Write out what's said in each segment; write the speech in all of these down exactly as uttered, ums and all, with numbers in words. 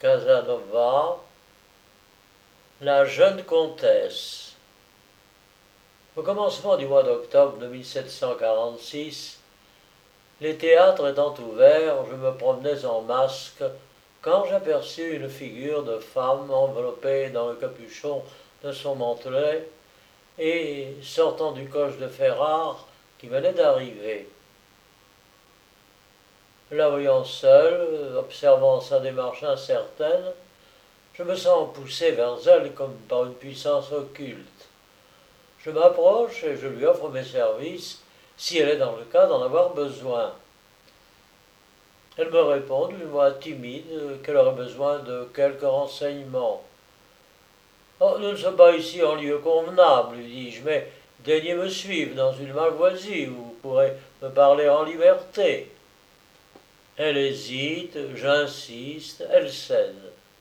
Casanova, la jeune comtesse. Au commencement du mois d'octobre de mille sept cent quarante-six, les théâtres étant ouverts, je me promenais en masque quand j'aperçus une figure de femme enveloppée dans le capuchon de son mantelet et sortant du coche de Ferrare qui venait d'arriver. La voyant seule, observant sa démarche incertaine, je me sens poussé vers elle comme par une puissance occulte. Je m'approche et je lui offre mes services si elle est dans le cas d'en avoir besoin. Elle me répond d'une voix timide qu'elle aurait besoin de quelques renseignements. Oh, nous ne sommes pas ici en lieu convenable, lui dis-je, mais daignez me suivre dans une malvoisie où vous pourrez me parler en liberté. Elle hésite, j'insiste, elle cède.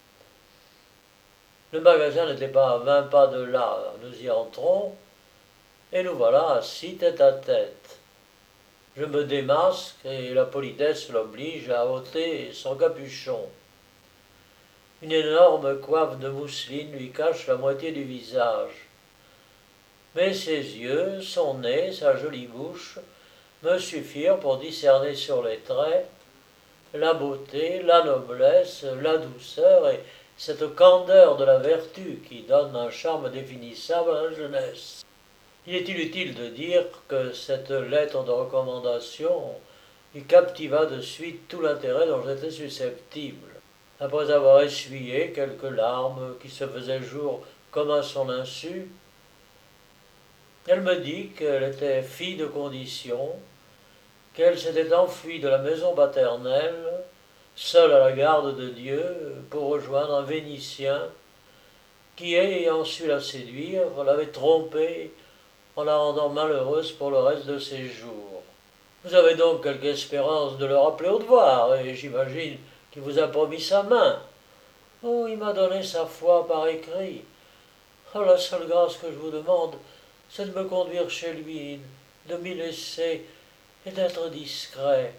Le magasin n'était pas à vingt pas de là, nous y entrons, et nous voilà assis tête à tête. Je me démasque et la politesse l'oblige à ôter son capuchon. Une énorme coiffe de mousseline lui cache la moitié du visage. Mais ses yeux, son nez, sa jolie bouche me suffirent pour discerner sur les traits la beauté, la noblesse, la douceur et cette candeur de la vertu qui donne un charme définissable à la jeunesse. Il est inutile de dire que cette lettre de recommandation y captiva de suite tout l'intérêt dont j'étais susceptible. Après avoir essuyé quelques larmes qui se faisaient jour comme à son insu, elle me dit qu'elle était fille de condition, qu'elle s'était enfuie de la maison paternelle, seule à la garde de Dieu, pour rejoindre un Vénitien qui, ayant su la séduire, l'avait trompée en la rendant malheureuse pour le reste de ses jours. Vous avez donc quelque espérance de le rappeler au devoir, et j'imagine qu'il vous a promis sa main. Oh, il m'a donné sa foi par écrit. Oh, la seule grâce que je vous demande, c'est de me conduire chez lui, de m'y laisser et d'être discret.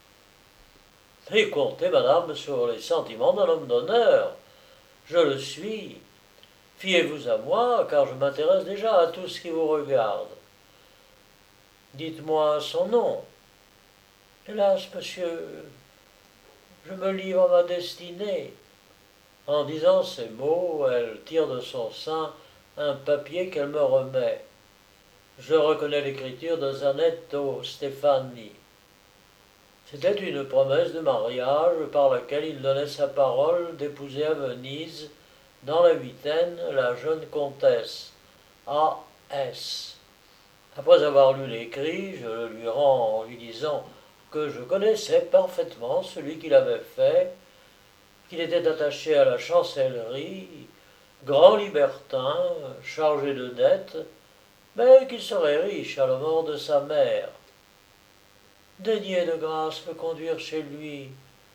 Et comptez, madame, sur les sentiments d'un homme d'honneur. Je le suis. Fiez-vous à moi, car je m'intéresse déjà à tout ce qui vous regarde. Dites-moi son nom. Hélas, monsieur, je me livre à ma destinée. En disant ces mots, elle tire de son sein un papier qu'elle me remet. Je reconnais l'écriture de Zanetto Stefani. C'était une promesse de mariage par laquelle il donnait sa parole d'épouser à Venise, dans la huitaine, la jeune comtesse A S Après avoir lu l'écrit, je le lui rends en lui disant que je connaissais parfaitement celui qui l'avait fait, qu'il était attaché à la chancellerie, grand libertin, chargé de dettes, mais qu'il serait riche à la mort de sa mère. Daignez de grâce me conduire chez lui.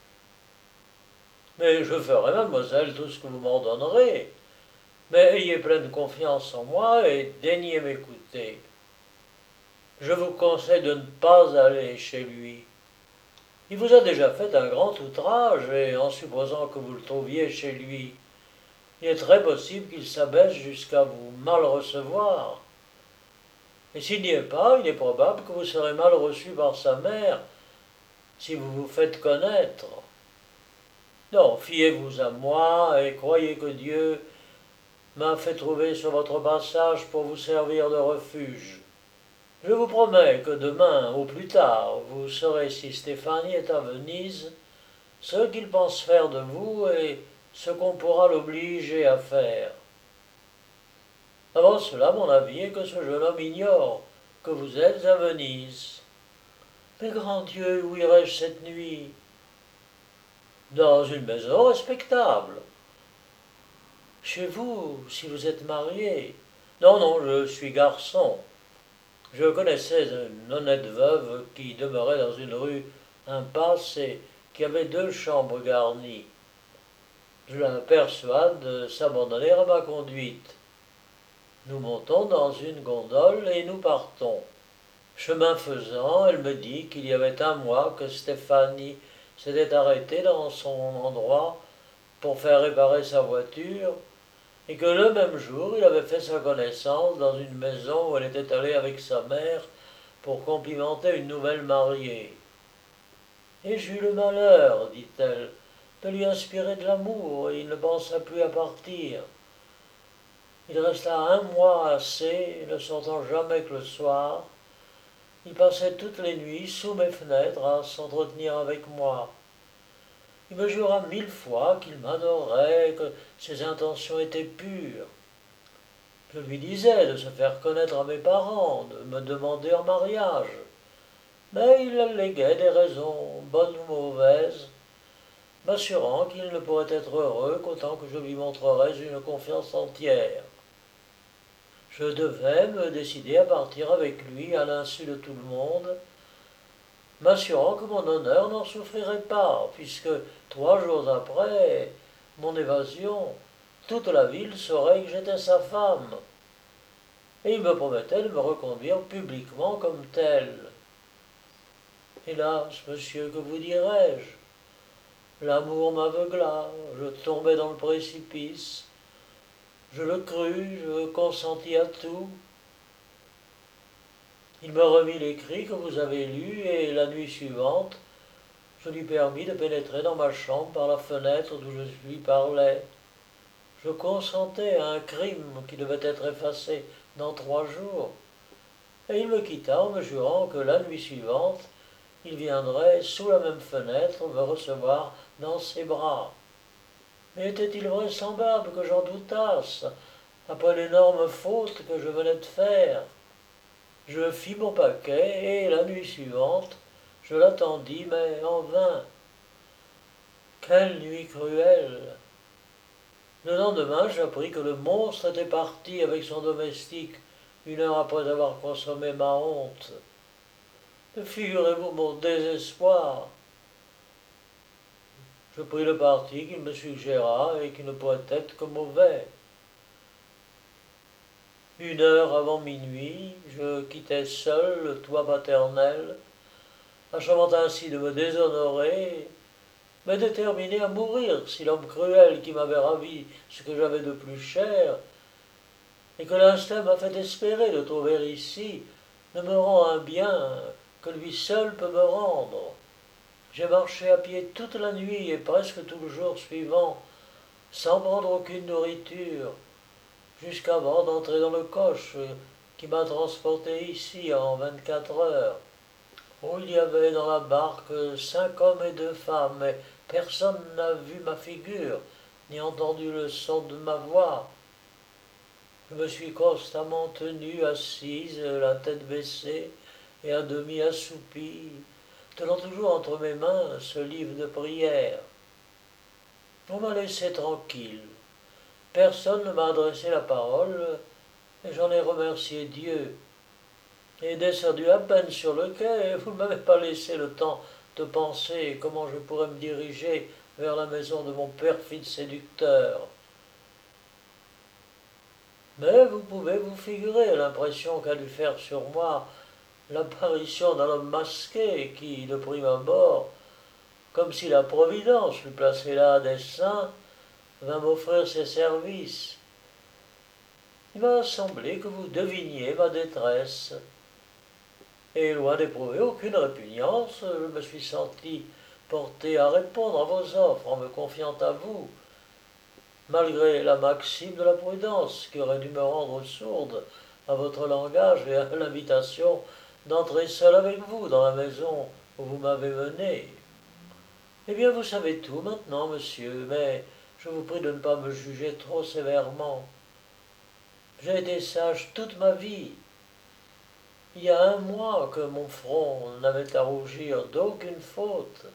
Mais je ferai, mademoiselle, tout ce que vous m'ordonnerez. Mais ayez pleine confiance en moi et daignez m'écouter. Je vous conseille de ne pas aller chez lui. Il vous a déjà fait un grand outrage, et en supposant que vous le trouviez chez lui, il est très possible qu'il s'abaisse jusqu'à vous mal recevoir. Et s'il n'y est pas, il est probable que vous serez mal reçu par sa mère, si vous vous faites connaître. Non, fiez-vous à moi, et croyez que Dieu m'a fait trouver sur votre passage pour vous servir de refuge. Je vous promets que demain, au plus tard, vous saurez si Stéphanie est à Venise, ce qu'il pense faire de vous et ce qu'on pourra l'obliger à faire. Avant cela, mon avis est que ce jeune homme ignore que vous êtes à Venise. Mais grand Dieu, où irai-je cette nuit? Dans une maison respectable. Chez vous, si vous êtes marié. Non, non, je suis garçon. Je connaissais une honnête veuve qui demeurait dans une rue impasse et qui avait deux chambres garnies. Je la persuade de s'abandonner à ma conduite. Nous montons dans une gondole et nous partons. Chemin faisant, elle me dit qu'il y avait un mois que Stéphanie s'était arrêtée dans son endroit pour faire réparer sa voiture, et que le même jour il avait fait sa connaissance dans une maison où elle était allée avec sa mère pour complimenter une nouvelle mariée. Et j'eus le malheur, dit-elle, de lui inspirer de l'amour, et il ne pensa plus à partir. Il resta un mois assez, ne sortant jamais que le soir. Il passait toutes les nuits sous mes fenêtres à s'entretenir avec moi. Il me jura mille fois qu'il m'adorait, que ses intentions étaient pures. Je lui disais de se faire connaître à mes parents, de me demander en mariage. Mais il alléguait des raisons, bonnes ou mauvaises, m'assurant qu'il ne pourrait être heureux qu'autant que je lui montrerais une confiance entière. Je devais me décider à partir avec lui à l'insu de tout le monde, m'assurant que mon honneur n'en souffrirait pas, puisque trois jours après mon évasion, toute la ville saurait que j'étais sa femme. Et il me promettait de me reconduire publiquement comme tel. Hélas, monsieur, que vous dirais-je? L'amour m'aveugla, je tombai dans le précipice. Je le crus, je consentis à tout. Il me remit l'écrit que vous avez lu, et la nuit suivante, je lui permis de pénétrer dans ma chambre par la fenêtre d'où je lui parlais. Je consentais à un crime qui devait être effacé dans trois jours, et il me quitta en me jurant que la nuit suivante, il viendrait sous la même fenêtre me recevoir dans ses bras. Mais était-il vraisemblable que j'en doutasse, après l'énorme faute que je venais de faire? Je fis mon paquet, et la nuit suivante, je l'attendis, mais en vain. Quelle nuit cruelle! Le lendemain, j'appris que le monstre était parti avec son domestique, une heure après avoir consommé ma honte. Figurez-vous mon désespoir. Je pris le parti qu'il me suggéra et qui ne pourrait être que mauvais. Une heure avant minuit, je quittai seul le toit paternel, achevant ainsi de me déshonorer, mais déterminé à mourir si l'homme cruel qui m'avait ravi ce que j'avais de plus cher, et que l'instinct m'a fait espérer de trouver ici, ne me rend un bien que lui seul peut me rendre. J'ai marché à pied toute la nuit et presque tout le jour suivant, sans prendre aucune nourriture, jusqu'avant d'entrer dans le coche qui m'a transporté ici en vingt-quatre heures. Oh, il y avait dans la barque cinq hommes et deux femmes, mais personne n'a vu ma figure, ni entendu le son de ma voix. Je me suis constamment tenue assise, la tête baissée et à demi assoupie, tenant toujours entre mes mains ce livre de prière. On m'a laissé tranquille. Personne ne m'a adressé la parole, et j'en ai remercié Dieu. Et descendu à peine sur le quai, vous ne m'avez pas laissé le temps de penser comment je pourrais me diriger vers la maison de mon perfide séducteur. Mais vous pouvez vous figurer l'impression qu'a dû faire sur moi l'apparition d'un homme masqué qui, de prime abord, comme si la Providence l'eût placé là à dessein, vint m'offrir ses services. Il m'a semblé que vous deviniez ma détresse, et loin d'éprouver aucune répugnance, je me suis senti porté à répondre à vos offres en me confiant à vous, malgré la maxime de la prudence qui aurait dû me rendre sourde à votre langage et à l'invitation d'entrer seul avec vous dans la maison où vous m'avez mené. Eh bien, vous savez tout maintenant, monsieur, mais je vous prie de ne pas me juger trop sévèrement. J'ai été sage toute ma vie. Il y a un mois que mon front n'avait à rougir d'aucune faute.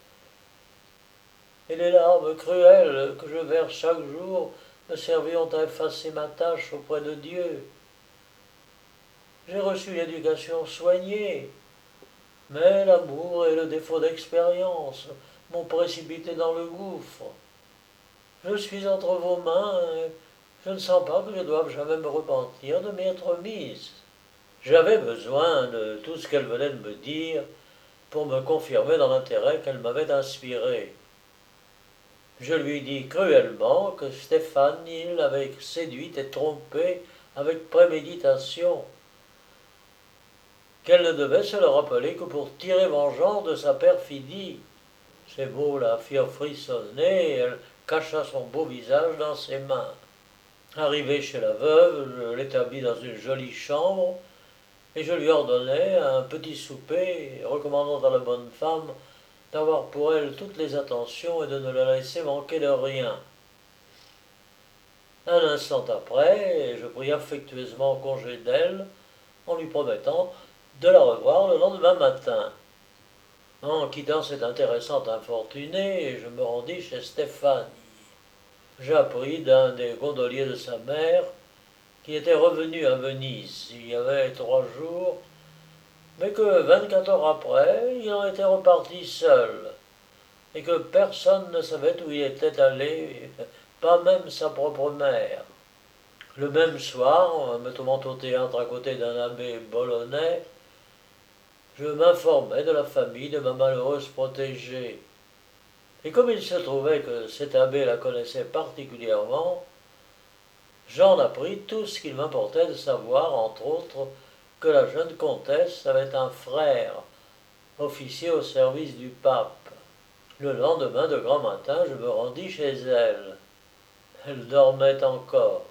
Et les larmes cruelles que je verse chaque jour me serviront à effacer ma tâche auprès de Dieu. J'ai reçu l'éducation soignée, mais l'amour et le défaut d'expérience m'ont précipité dans le gouffre. Je suis entre vos mains, et je ne sens pas que je doive jamais me repentir de m'y être mise. J'avais besoin de tout ce qu'elle venait de me dire pour me confirmer dans l'intérêt qu'elle m'avait inspiré. Je lui dis cruellement que Stéphanie l'avait séduite et trompée avec préméditation, qu'elle ne devait se le rappeler que pour tirer vengeance de sa perfidie. Ces mots la firent frissonner et elle cacha son beau visage dans ses mains. Arrivé chez la veuve, je l'établis dans une jolie chambre et je lui ordonnai un petit souper, recommandant à la bonne femme d'avoir pour elle toutes les attentions et de ne la laisser manquer de rien. Un instant après, je pris affectueusement congé d'elle en lui promettant de la revoir le lendemain matin. En quittant cette intéressante infortunée, je me rendis chez Stéphanie. J'appris d'un des gondoliers de sa mère qui était revenu à Venise il y avait trois jours, mais que vingt-quatre heures après, il en était reparti seul, et que personne ne savait où il était allé, pas même sa propre mère. Le même soir, en me trouvant au théâtre à côté d'un abbé bolonais, je m'informai de la famille de ma malheureuse protégée. Et comme il se trouvait que cet abbé la connaissait particulièrement, j'en appris tout ce qu'il m'importait de savoir, entre autres, que la jeune comtesse avait un frère, officier au service du pape. Le lendemain de grand matin, je me rendis chez elle. Elle dormait encore.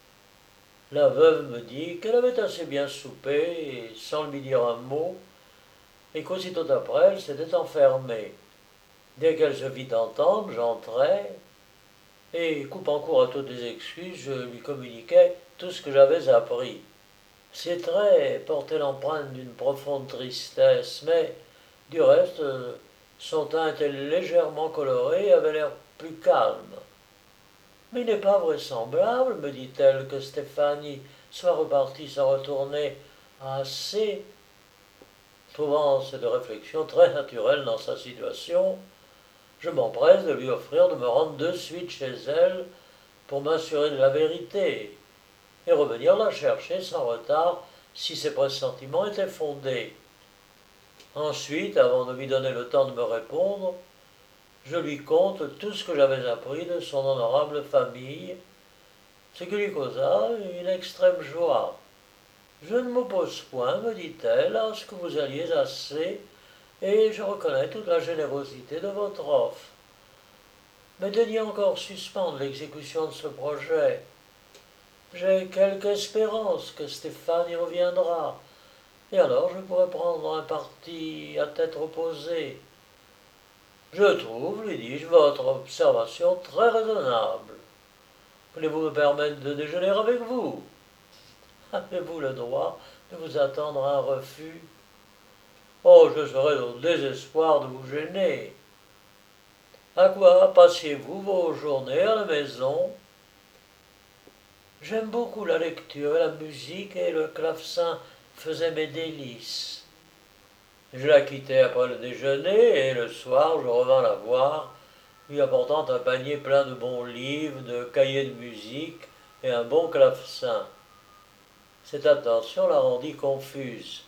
La veuve me dit qu'elle avait assez bien soupé, sans lui dire un mot, et qu'aussitôt après, elle s'était enfermée. Dès qu'elle se fit entendre, j'entrai, et, coupant court à toutes les excuses, je lui communiquai tout ce que j'avais appris. Ses traits portaient l'empreinte d'une profonde tristesse, mais, du reste, son teint était légèrement coloré et avait l'air plus calme. Mais il n'est pas vraisemblable, me dit-elle, que Stéphanie soit repartie sans retourner à C. Trouvant cette réflexion très naturelle dans sa situation, je m'empresse de lui offrir de me rendre de suite chez elle pour m'assurer de la vérité et revenir la chercher sans retard si ses pressentiments étaient fondés. Ensuite, avant de lui donner le temps de me répondre, je lui conte tout ce que j'avais appris de son honorable famille, ce qui lui causa une extrême joie. Je ne m'oppose point, me dit-elle, à ce que vous alliez assez, et je reconnais toute la générosité de votre offre. Mais daignez encore suspendre l'exécution de ce projet. J'ai quelque espérance que Stéphane y reviendra, et alors je pourrai prendre un parti à tête reposée. Je trouve, lui dis-je, votre observation très raisonnable. Voulez-vous me permettre de déjeuner avec vous? Avez-vous le droit de vous attendre à un refus? Oh, je serais au désespoir de vous gêner. À quoi passiez-vous vos journées à la maison? J'aime beaucoup la lecture et la musique, et le clavecin faisait mes délices. Je la quittai après le déjeuner, et le soir je revins la voir, lui apportant un panier plein de bons livres, de cahiers de musique et un bon clavecin. Cette attention la rendit confuse.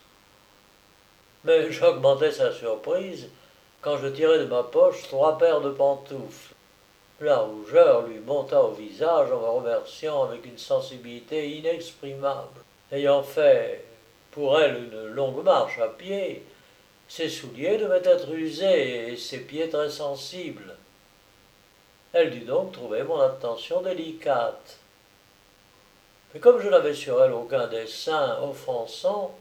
Mais j'augmentai sa surprise quand je tirai de ma poche trois paires de pantoufles. La rougeur lui monta au visage en me remerciant avec une sensibilité inexprimable. Ayant fait pour elle une longue marche à pied, ses souliers devaient être usés et ses pieds très sensibles. Elle dut donc trouver mon attention délicate. Mais comme je n'avais sur elle aucun dessein offensant,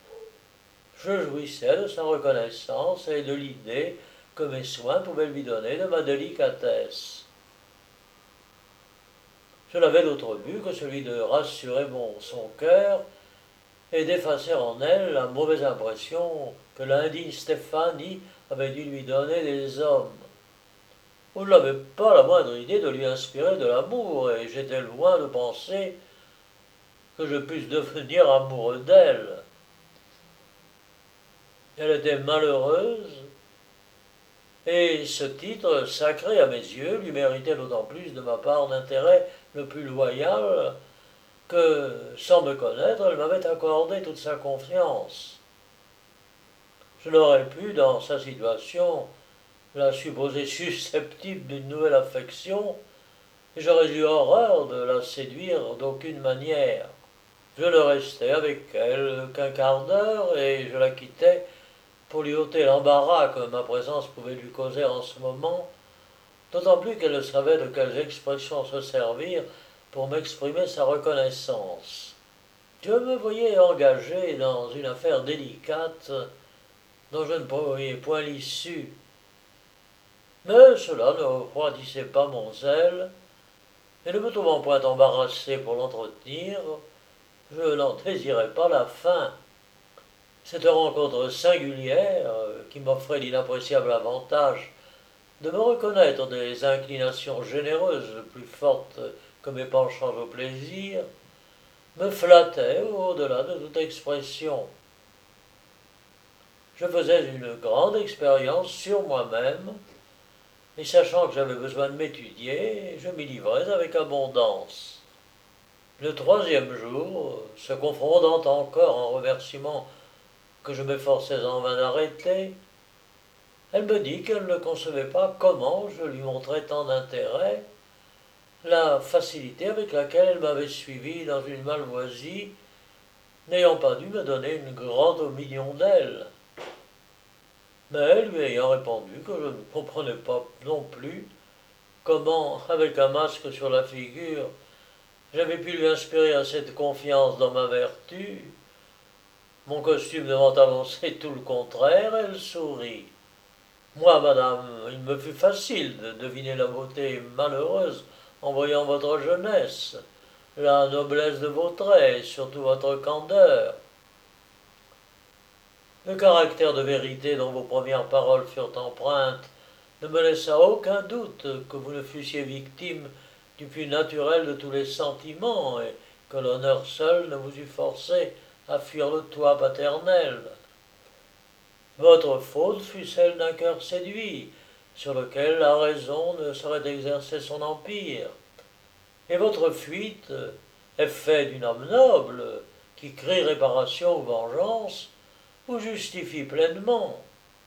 je jouissais de sa reconnaissance et de l'idée que mes soins pouvaient lui donner de ma délicatesse. Je n'avais d'autre but que celui de rassurer mon, son cœur et d'effacer en elle la mauvaise impression que l'indigne Stéphanie avait dû lui donner des hommes. Je n'avais pas la moindre idée de lui inspirer de l'amour, et j'étais loin de penser que je puisse devenir amoureux d'elle. Elle était malheureuse, et ce titre sacré à mes yeux lui méritait d'autant plus de ma part d'intérêt le plus loyal que, sans me connaître, elle m'avait accordé toute sa confiance. Je n'aurais pu, dans sa situation, la supposais susceptible d'une nouvelle affection, et j'aurais eu horreur de la séduire d'aucune manière. Je ne restais avec elle qu'un quart d'heure, et je la quittais pour lui ôter l'embarras que ma présence pouvait lui causer en ce moment, d'autant plus qu'elle ne savait de quelles expressions se servir pour m'exprimer sa reconnaissance. Je me voyais engagé dans une affaire délicate dont je ne voyais point l'issue. Mais cela ne refroidissait pas mon zèle, et ne me trouvant point embarrassé pour l'entretenir, je n'en désirais pas la fin. Cette rencontre singulière, qui m'offrait l'inappréciable avantage de me reconnaître des inclinations généreuses plus fortes que mes penchants au plaisir, me flattait au-delà de toute expression. Je faisais une grande expérience sur moi-même, et sachant que j'avais besoin de m'étudier, je m'y livrais avec abondance. Le troisième jour, se confondant encore en remerciements que je m'efforçais en vain d'arrêter, elle me dit qu'elle ne concevait pas comment je lui montrais tant d'intérêt, la facilité avec laquelle elle m'avait suivi dans une malvoisie, n'ayant pas dû me donner une grande opinion d'elle. Mais lui ayant répondu que je ne comprenais pas non plus comment, avec un masque sur la figure, j'avais pu lui inspirer cette confiance dans ma vertu, mon costume devant annoncer tout le contraire, elle sourit. Moi, madame, il me fut facile de deviner la beauté malheureuse en voyant votre jeunesse, la noblesse de vos traits et surtout votre candeur. Le caractère de vérité dont vos premières paroles furent empreintes ne me laissa aucun doute que vous ne fussiez victime du plus naturel de tous les sentiments et que l'honneur seul ne vous eût forcé à fuir le toit paternel. Votre faute fut celle d'un cœur séduit, sur lequel la raison ne saurait exercer son empire. Et votre fuite est faite d'une âme noble, qui crie réparation ou vengeance, vous justifie pleinement.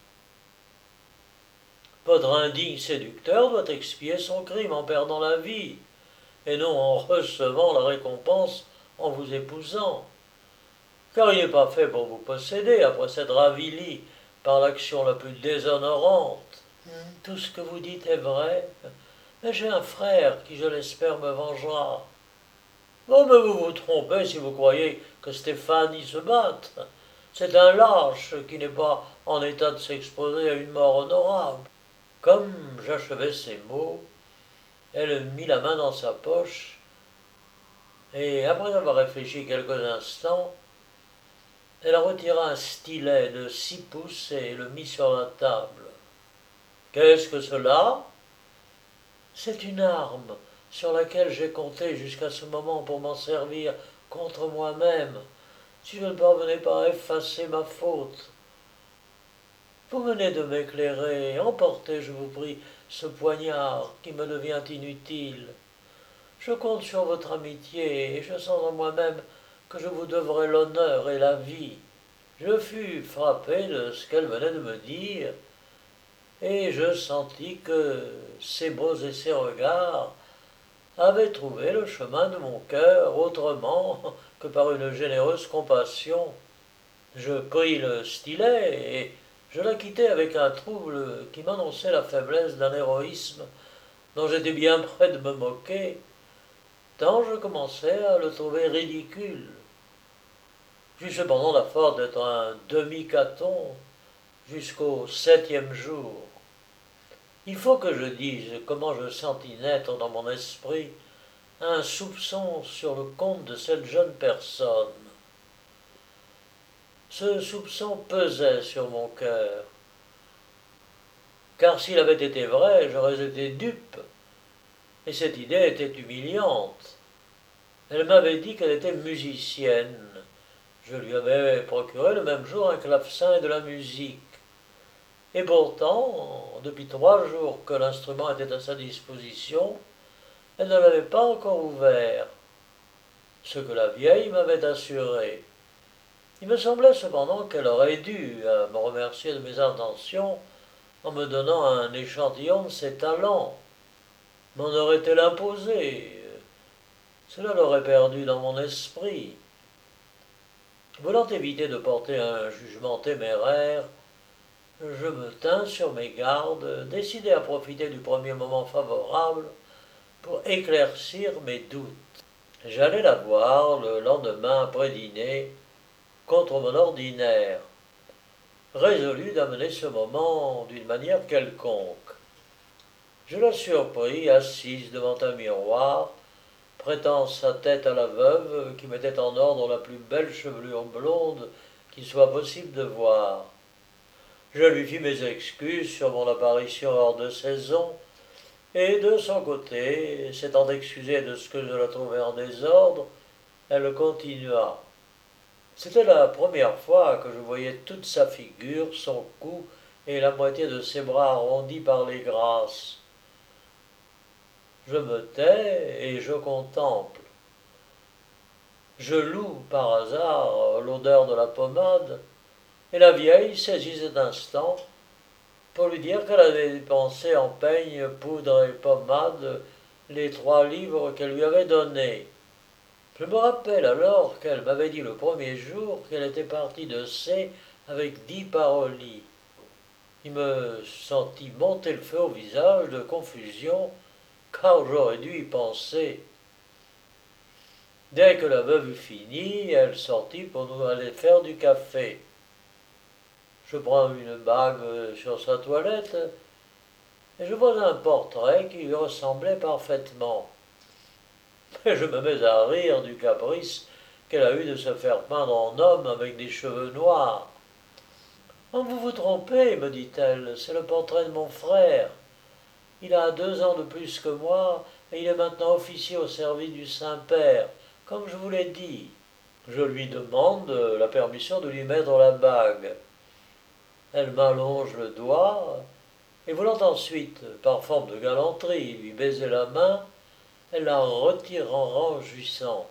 Votre indigne séducteur doit expier son crime en perdant la vie, et non en recevant la récompense en vous épousant. Car il n'est pas fait pour vous posséder après s'être avili par l'action la plus déshonorante. Tout ce que vous dites est vrai, mais j'ai un frère qui, je l'espère, me vengera. Oh, mais vous vous trompez si vous croyez que Stéphanie se batte. C'est un lâche qui n'est pas en état de s'exposer à une mort honorable. Comme j'achevais ces mots, elle mit la main dans sa poche, et après avoir réfléchi quelques instants, elle retira un stylet de six pouces et le mit sur la table. « Qu'est-ce que cela ?»« C'est une arme sur laquelle j'ai compté jusqu'à ce moment pour m'en servir contre moi-même, si je ne parvenais pas à effacer ma faute. Vous venez de m'éclairer, emportez, je vous prie, ce poignard qui me devient inutile. Je compte sur votre amitié, et je sens en moi-même que je vous devrai l'honneur et la vie. » Je fus frappé de ce qu'elle venait de me dire, et je sentis que ses mots et ses regards avaient trouvé le chemin de mon cœur autrement que par une généreuse compassion. Je pris le stylet et je la quittai avec un trouble qui m'annonçait la faiblesse d'un héroïsme dont j'étais bien près de me moquer, tant je commençais à le trouver ridicule. J'eus cependant la force d'être un demi-caton jusqu'au septième jour. Il faut que je dise comment je sentis naître dans mon esprit un soupçon sur le compte de cette jeune personne. Ce soupçon pesait sur mon cœur, car s'il avait été vrai, j'aurais été dupe, et cette idée était humiliante. Elle m'avait dit qu'elle était musicienne. Je lui avais procuré le même jour un clavecin et de la musique. Et pourtant, depuis trois jours que l'instrument était à sa disposition, elle ne l'avait pas encore ouvert, ce que la vieille m'avait assuré. Il me semblait cependant qu'elle aurait dû, à me remercier de mes intentions, en me donnant un échantillon de ses talents, m'en aurait-elle imposé? Cela l'aurait perdu dans mon esprit. Voulant éviter de porter un jugement téméraire, je me tins sur mes gardes, décidé à profiter du premier moment favorable pour éclaircir mes doutes. J'allais la voir le lendemain après dîner, contre mon ordinaire, résolu d'amener ce moment d'une manière quelconque. Je la surpris assise devant un miroir, prêtant sa tête à la veuve qui mettait en ordre la plus belle chevelure blonde qu'il soit possible de voir. Je lui fis mes excuses sur mon apparition hors de saison, et de son côté, s'étant excusée de ce que je la trouvais en désordre, elle continua. C'était la première fois que je voyais toute sa figure, son cou et la moitié de ses bras arrondis par les grâces. Je me tais et je contemple. Je loue par hasard l'odeur de la pommade, et la vieille saisit cet instant pour lui dire qu'elle avait dépensé en peigne, poudre et pommade les trois livres qu'elle lui avait donnés. Je me rappelle alors qu'elle m'avait dit le premier jour qu'elle était partie de C avec dix parolis. Il me sentit monter le feu au visage de confusion, car j'aurais dû y penser. Dès que la veuve eut fini, elle sortit pour nous aller faire du café. Je prends une bague sur sa toilette et je vois un portrait qui lui ressemblait parfaitement. Et je me mets à rire du caprice qu'elle a eu de se faire peindre en homme avec des cheveux noirs. « Oh, vous vous trompez, me dit-elle, c'est le portrait de mon frère. Il a deux ans de plus que moi et il est maintenant officier au service du Saint-Père, comme je vous l'ai dit. » Je lui demande la permission de lui mettre la bague. Elle m'allonge le doigt, et voulant ensuite, par forme de galanterie, lui baiser la main, elle la retire en rangeissant.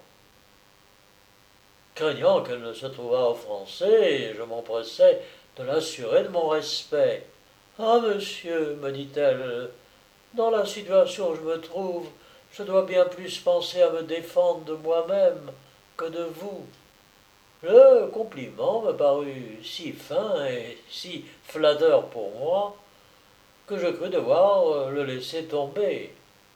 Craignant qu'elle ne se trouvât offensée, je m'empressai de l'assurer de mon respect. « Ah, monsieur, me dit-elle, dans la situation où je me trouve, je dois bien plus penser à me défendre de moi-même que de vous. » Le compliment me parut si fin et si flatteur pour moi que je crus devoir le laisser tomber.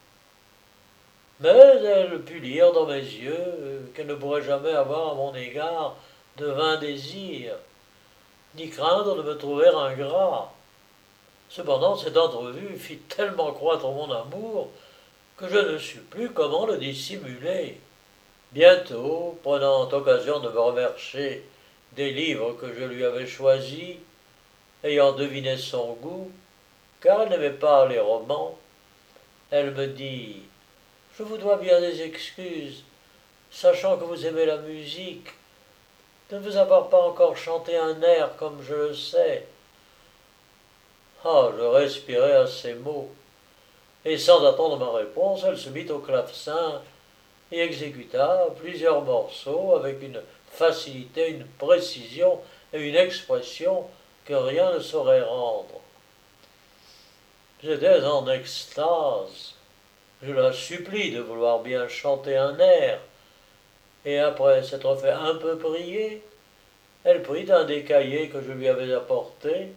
Mais elle put lire dans mes yeux qu'elle ne pourrait jamais avoir à mon égard de vains désirs, ni craindre de me trouver ingrat. Cependant, cette entrevue fit tellement croître mon amour que je ne sus plus comment le dissimuler. Bientôt, prenant occasion de me remercier des livres que je lui avais choisis, ayant deviné son goût, car elle n'aimait pas les romans, elle me dit « Je vous dois bien des excuses, sachant que vous aimez la musique, de ne vous avoir pas encore chanté un air comme je le sais. » Ah, je respirai à ces mots, et sans attendre ma réponse, elle se mit au clavecin et exécuta plusieurs morceaux avec une facilité, une précision et une expression que rien ne saurait rendre. J'étais en extase. Je la supplie de vouloir bien chanter un air, et après s'être fait un peu prier, elle prit un des cahiers que je lui avais apportés,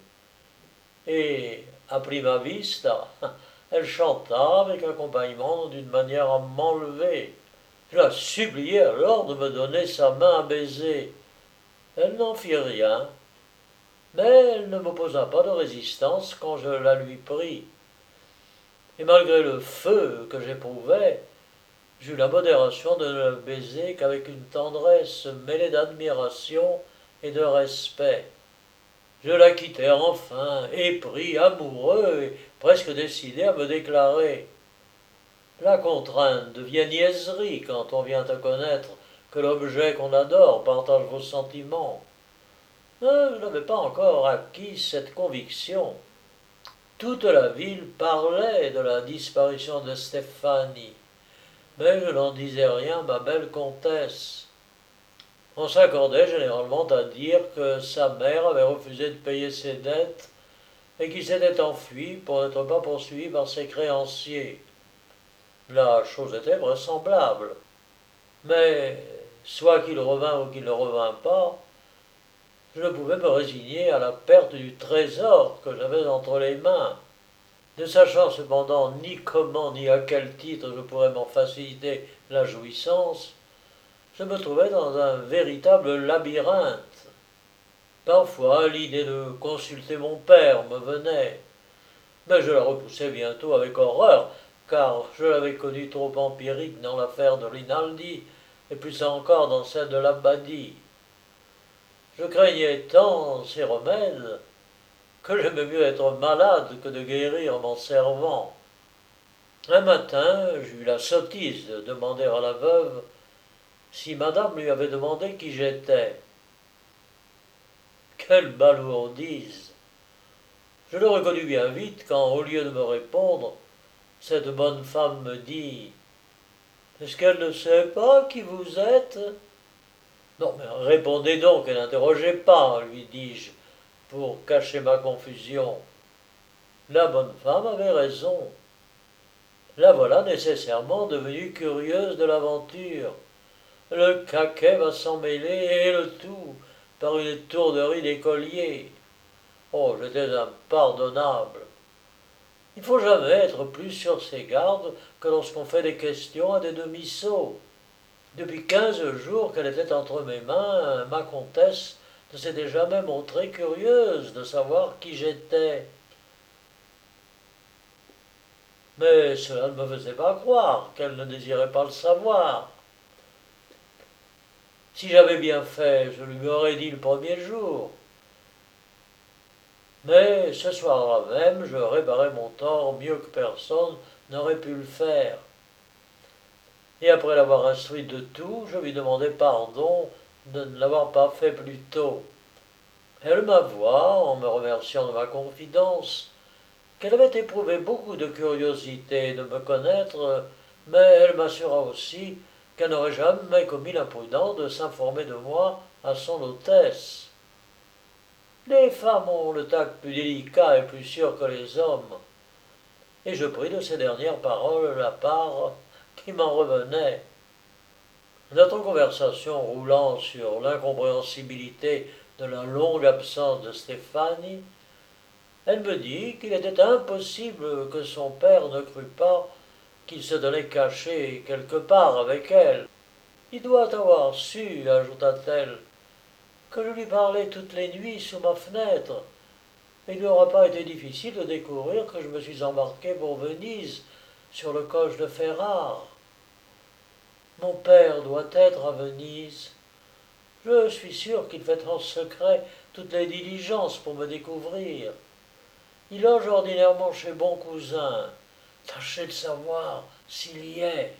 et, à prima vista, elle chanta avec accompagnement d'une manière à m'enlever. Je la suppliai alors de me donner sa main à baiser. Elle n'en fit rien, mais elle ne m'opposa pas de résistance quand je la lui pris. Et malgré le feu que j'éprouvais, j'eus la modération de ne la baiser qu'avec une tendresse mêlée d'admiration et de respect. Je la quittai enfin, épris, amoureux et presque décidé à me déclarer. La contrainte devient niaiserie quand on vient à connaître que l'objet qu'on adore partage vos sentiments. Mais je n'avais pas encore acquis cette conviction. Toute la ville parlait de la disparition de Stéphanie, mais je n'en disais rien à ma belle comtesse. On s'accordait généralement à dire que sa mère avait refusé de payer ses dettes et qui s'était enfui pour n'être pas poursuivi par ses créanciers. La chose était vraisemblable. Mais, soit qu'il revint ou qu'il ne revint pas, je ne pouvais me résigner à la perte du trésor que j'avais entre les mains. Ne sachant cependant ni comment ni à quel titre je pourrais m'en faciliter la jouissance, je me trouvais dans un véritable labyrinthe. Parfois, l'idée de consulter mon père me venait, mais je la repoussais bientôt avec horreur, car je l'avais connu trop empirique dans l'affaire de Rinaldi, et plus encore dans celle de l'abbadie. Je craignais tant ces remèdes que j'aimais mieux être malade que de guérir m'en servant. Un matin, j'eus la sottise de demander à la veuve si madame lui avait demandé qui j'étais. Quelle balourdise! Je le reconnus bien vite quand, au lieu de me répondre, cette bonne femme me dit « Est-ce qu'elle ne sait pas qui vous êtes ?» Non, mais répondez donc et n'interrogez pas, lui dis-je, pour cacher ma confusion. La bonne femme avait raison. La voilà nécessairement devenue curieuse de l'aventure. Le caquet va s'en mêler, et le tout par une tournerie d'écolier. Oh, j'étais impardonnable. Il ne faut jamais être plus sur ses gardes que lorsqu'on fait des questions à des demi-sots. Depuis quinze jours qu'elle était entre mes mains, ma comtesse ne s'était jamais montrée curieuse de savoir qui j'étais. Mais cela ne me faisait pas croire qu'elle ne désirait pas le savoir. Si j'avais bien fait, je lui aurais dit le premier jour. Mais ce soir-là même, je réparais mon tort mieux que personne n'aurait pu le faire. Et après l'avoir instruite de tout, je lui demandai pardon de ne l'avoir pas fait plus tôt. Elle m'avoua, en me remerciant de ma confidence, qu'elle avait éprouvé beaucoup de curiosité de me connaître, mais elle m'assura aussi qu'elle n'aurait jamais commis l'imprudence de s'informer de moi à son hôtesse. Les femmes ont le tact plus délicat et plus sûr que les hommes, et je pris de ces dernières paroles la part qui m'en revenait. Notre conversation roulant sur l'incompréhensibilité de la longue absence de Stéphanie, elle me dit qu'il était impossible que son père ne crût pas qu'il se donnait caché quelque part avec elle. Il doit avoir su, ajouta-t-elle, que je lui parlais toutes les nuits sous ma fenêtre. Il n'aura pas été difficile de découvrir que je me suis embarqué pour Venise sur le coche de Ferrare. Mon père doit être à Venise. Je suis sûr qu'il fait en secret toutes les diligences pour me découvrir. Il loge ordinairement chez Bon Cousin. Tâchez de savoir s'il y est.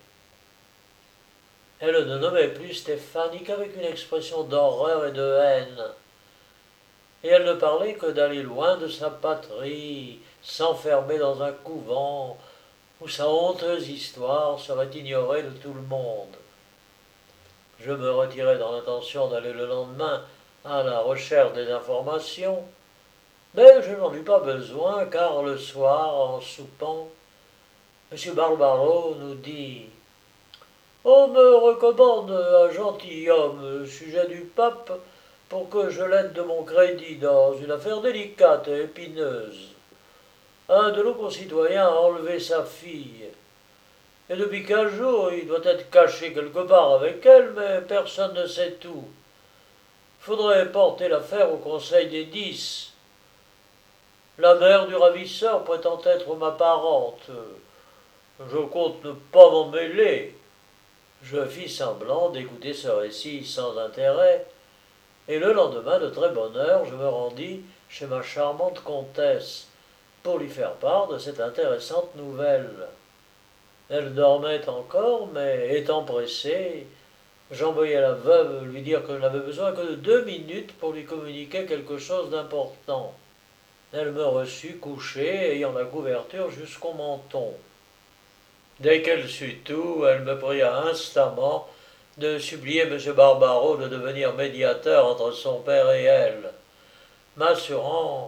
Elle ne nommait plus Stéphanie qu'avec une expression d'horreur et de haine. Et elle ne parlait que d'aller loin de sa patrie, s'enfermer dans un couvent, où sa honteuse histoire serait ignorée de tout le monde. Je me retirai dans l'intention d'aller le lendemain à la recherche des informations, mais je n'en eus pas besoin, car le soir, en soupant, M. Barbaro nous dit « On me recommande un gentilhomme, sujet du pape, pour que je l'aide de mon crédit dans une affaire délicate et épineuse. Un de nos concitoyens a enlevé sa fille, et depuis quinze jours il doit être caché quelque part avec elle, mais personne ne sait tout. Il faudrait porter l'affaire au Conseil des Dix. La mère du ravisseur prétend être ma parente. Je compte ne pas m'en mêler. » Je fis semblant d'écouter ce récit sans intérêt, et le lendemain, de très bonne heure, je me rendis chez ma charmante comtesse pour lui faire part de cette intéressante nouvelle. Elle dormait encore, mais étant pressée, j'envoyai à la veuve lui dire que je n'avais besoin que de deux minutes pour lui communiquer quelque chose d'important. Elle me reçut couché, ayant la couverture jusqu'au menton. Dès qu'elle sut tout, elle me pria instamment de supplier M. Barbaro de devenir médiateur entre son père et elle, m'assurant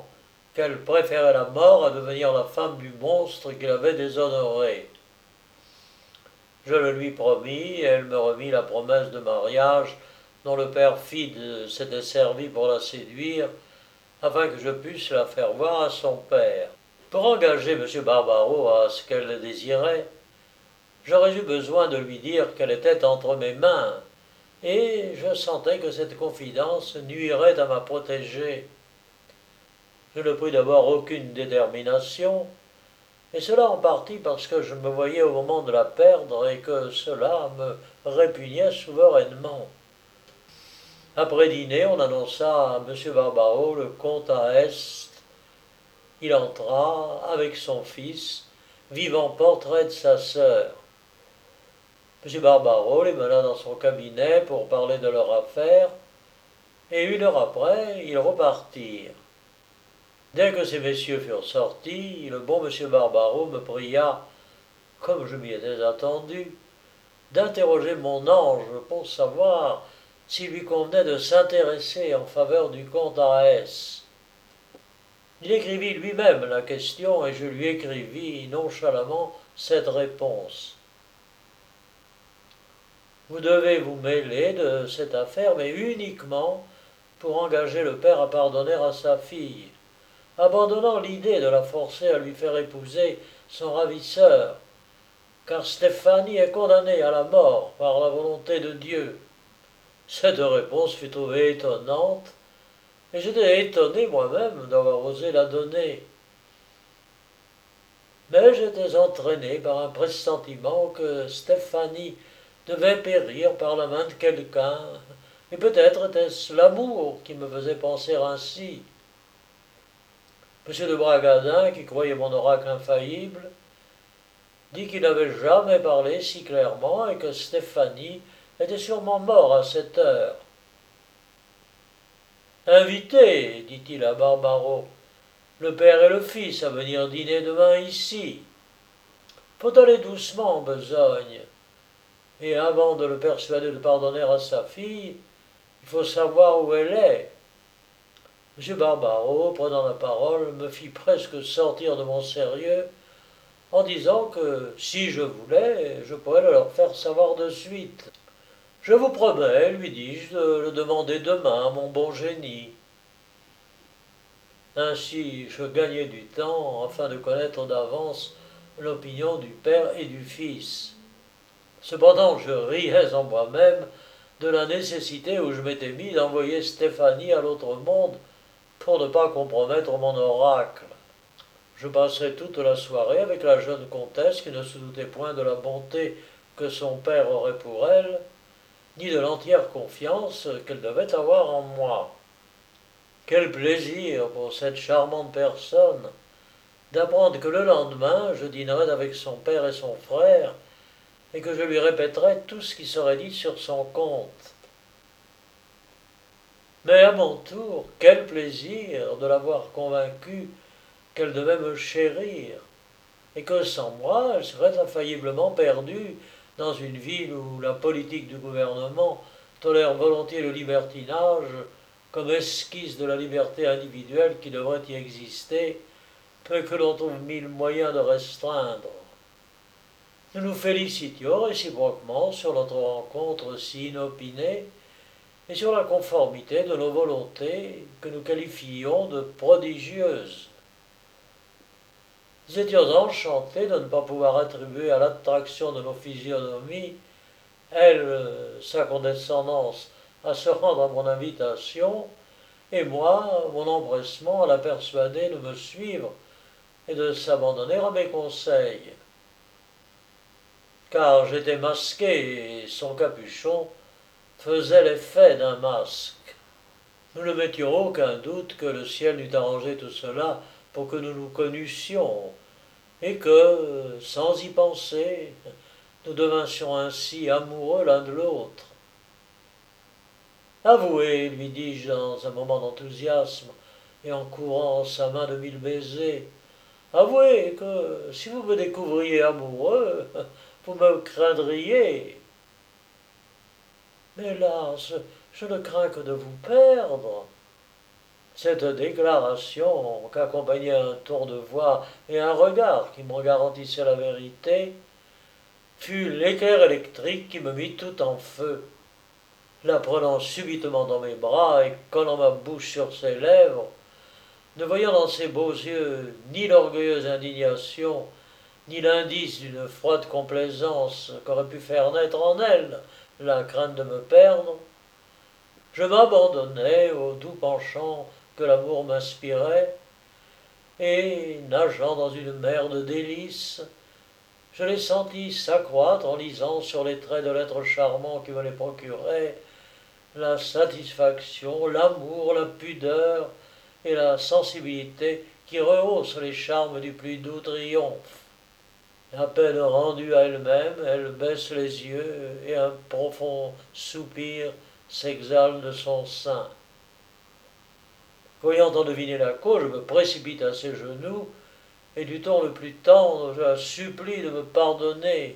qu'elle préférait la mort à devenir la femme du monstre qui l'avait déshonorée. Je le lui promis, et elle me remit la promesse de mariage dont le père Fide s'était servi pour la séduire, afin que je puisse la faire voir à son père. Pour engager M. Barbaro à ce qu'elle le désirait, j'aurais eu besoin de lui dire qu'elle était entre mes mains, et je sentais que cette confidence nuirait à ma protégée. Je ne pris d'abord aucune détermination, et cela en partie parce que je me voyais au moment de la perdre et que cela me répugnait souverainement. Après dîner, on annonça à M. Barbaro le comte à Est. Il entra avec son fils, vivant portrait de sa sœur. M. Barbaro les mena dans son cabinet pour parler de leur affaire, et une heure après, ils repartirent. Dès que ces messieurs furent sortis, le bon M. Barbaro me pria, comme je m'y étais attendu, d'interroger mon ange pour savoir s'il lui convenait de s'intéresser en faveur du comte A S. Il écrivit lui-même la question et je lui écrivis nonchalamment cette réponse. Vous devez vous mêler de cette affaire, mais uniquement pour engager le père à pardonner à sa fille, abandonnant l'idée de la forcer à lui faire épouser son ravisseur, car Stéphanie est condamnée à la mort par la volonté de Dieu. Cette réponse fut trouvée étonnante, et j'étais étonné moi-même d'avoir osé la donner. Mais j'étais entraîné par un pressentiment que Stéphanie devait périr par la main de quelqu'un, et peut-être était-ce l'amour qui me faisait penser ainsi. M. de Bragadin, qui croyait mon oracle infaillible, dit qu'il n'avait jamais parlé si clairement et que Stéphanie était sûrement mort à cette heure. « Invitez, dit-il à Barbaro, le père et le fils à venir dîner demain ici. Faut aller doucement en besogne, et avant de le persuader de pardonner à sa fille, il faut savoir où elle est. » M. Barbaro, prenant la parole, me fit presque sortir de mon sérieux en disant que, si je voulais, je pourrais le leur faire savoir de suite. « Je vous promets, lui dis-je, de le demander demain à mon bon génie. » Ainsi, je gagnai du temps afin de connaître d'avance l'opinion du père et du fils. Cependant, je riais en moi-même de la nécessité où je m'étais mis d'envoyer Stéphanie à l'autre monde pour ne pas compromettre mon oracle. Je passerai toute la soirée avec la jeune comtesse qui ne se doutait point de la bonté que son père aurait pour elle, ni de l'entière confiance qu'elle devait avoir en moi. Quel plaisir pour cette charmante personne d'apprendre que le lendemain je dînerais avec son père et son frère, et que je lui répéterais tout ce qui serait dit sur son compte. Mais à mon tour, quel plaisir de l'avoir convaincue qu'elle devait me chérir, et que sans moi, elle serait infailliblement perdue dans une ville où la politique du gouvernement tolère volontiers le libertinage comme esquisse de la liberté individuelle qui devrait y exister, peu que l'on trouve mille moyens de restreindre. Nous nous félicitions réciproquement sur notre rencontre si inopinée et sur la conformité de nos volontés que nous qualifions de prodigieuses. Nous étions enchantés de ne pas pouvoir attribuer à l'attraction de nos physionomies, elle, sa condescendance à se rendre à mon invitation, et moi, mon empressement à la persuader de me suivre et de s'abandonner à mes conseils. Car j'étais masqué et son capuchon faisait l'effet d'un masque. Nous ne mettions aucun doute que le ciel n'eût arrangé tout cela pour que nous nous connussions, et que, sans y penser, nous devinssions ainsi amoureux l'un de l'autre. « Avouez, lui dis-je dans un moment d'enthousiasme, et en courant sa main de mille baisers, avouez que, si vous me découvriez amoureux, vous me craindriez. Mais hélas, je ne crains que de vous perdre. Cette déclaration, qu'accompagnait un ton de voix et un regard qui me garantissaient la vérité, fut l'éclair électrique qui me mit tout en feu. La prenant subitement dans mes bras et collant ma bouche sur ses lèvres, ne voyant dans ses beaux yeux ni l'orgueilleuse indignation, ni l'indice d'une froide complaisance qu'aurait pu faire naître en elle la crainte de me perdre, je m'abandonnai au doux penchant que l'amour m'inspirait, et, nageant dans une mer de délices, je les sentis s'accroître en lisant sur les traits de l'être charmant qui me les procurait la satisfaction, l'amour, la pudeur et la sensibilité qui rehaussent les charmes du plus doux triomphe. À peine rendue à elle-même, elle baisse les yeux et un profond soupir s'exhale de son sein. Voyant en deviner la cause, je me précipite à ses genoux et du ton le plus tendre, je la supplie de me pardonner.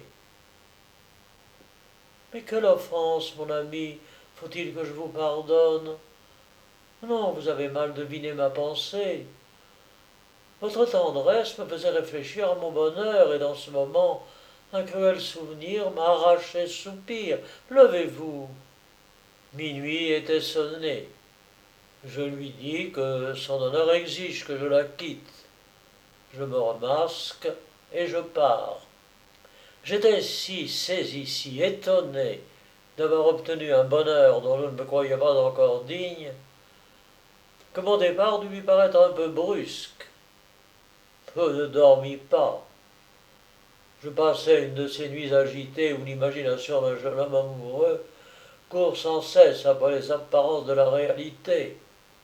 Mais quelle offense, mon ami, faut-il que je vous pardonne? Non, vous avez mal deviné ma pensée. Votre tendresse me faisait réfléchir à mon bonheur, et dans ce moment, un cruel souvenir m'a arraché ce soupir. Levez-vous. Minuit était sonné. Je lui dis que son honneur exige que je la quitte. Je me remasque et je pars. J'étais si saisi, si étonné d'avoir obtenu un bonheur dont je ne me croyais pas encore digne, que mon départ dut lui paraître un peu brusque. Je ne dormis pas. Je passais une de ces nuits agitées où l'imagination d'un jeune homme amoureux court sans cesse après les apparences de la réalité.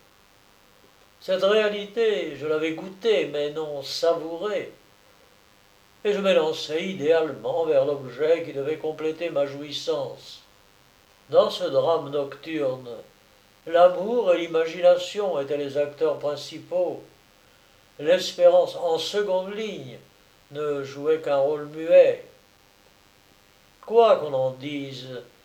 Cette réalité, je l'avais goûtée, mais non savourée, et je m'élançai idéalement vers l'objet qui devait compléter ma jouissance. Dans ce drame nocturne, l'amour et l'imagination étaient les acteurs principaux. L'espérance, en seconde ligne, ne jouait qu'un rôle muet. Quoi qu'on en dise,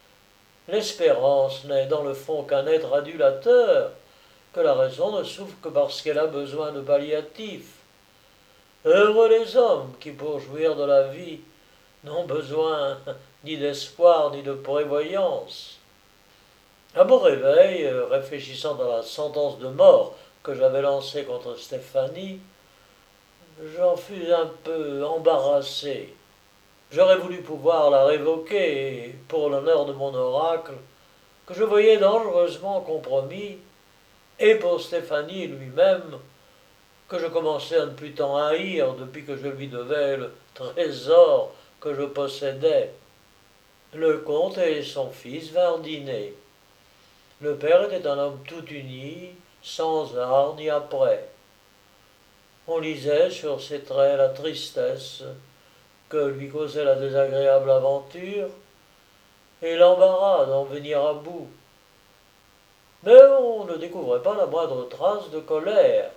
l'espérance n'est dans le fond qu'un être adulateur, que la raison ne souffre que parce qu'elle a besoin de palliatifs. Heureux les hommes qui, pour jouir de la vie, n'ont besoin ni d'espoir ni de prévoyance. À mon réveil, réfléchissant à la sentence de mort que j'avais lancée contre Stéphanie, j'en fus un peu embarrassé. J'aurais voulu pouvoir la révoquer, et, pour l'honneur de mon oracle, que je voyais dangereusement compromis, et pour Stéphanie lui-même, que je commençais à ne plus tant haïr depuis que je lui devais le trésor que je possédais. Le comte et son fils vinrent dîner. Le père était un homme tout uni, sans art ni apprêt. On lisait sur ses traits la tristesse que lui causait la désagréable aventure et l'embarras d'en venir à bout. Mais on ne découvrait pas la moindre trace de colère.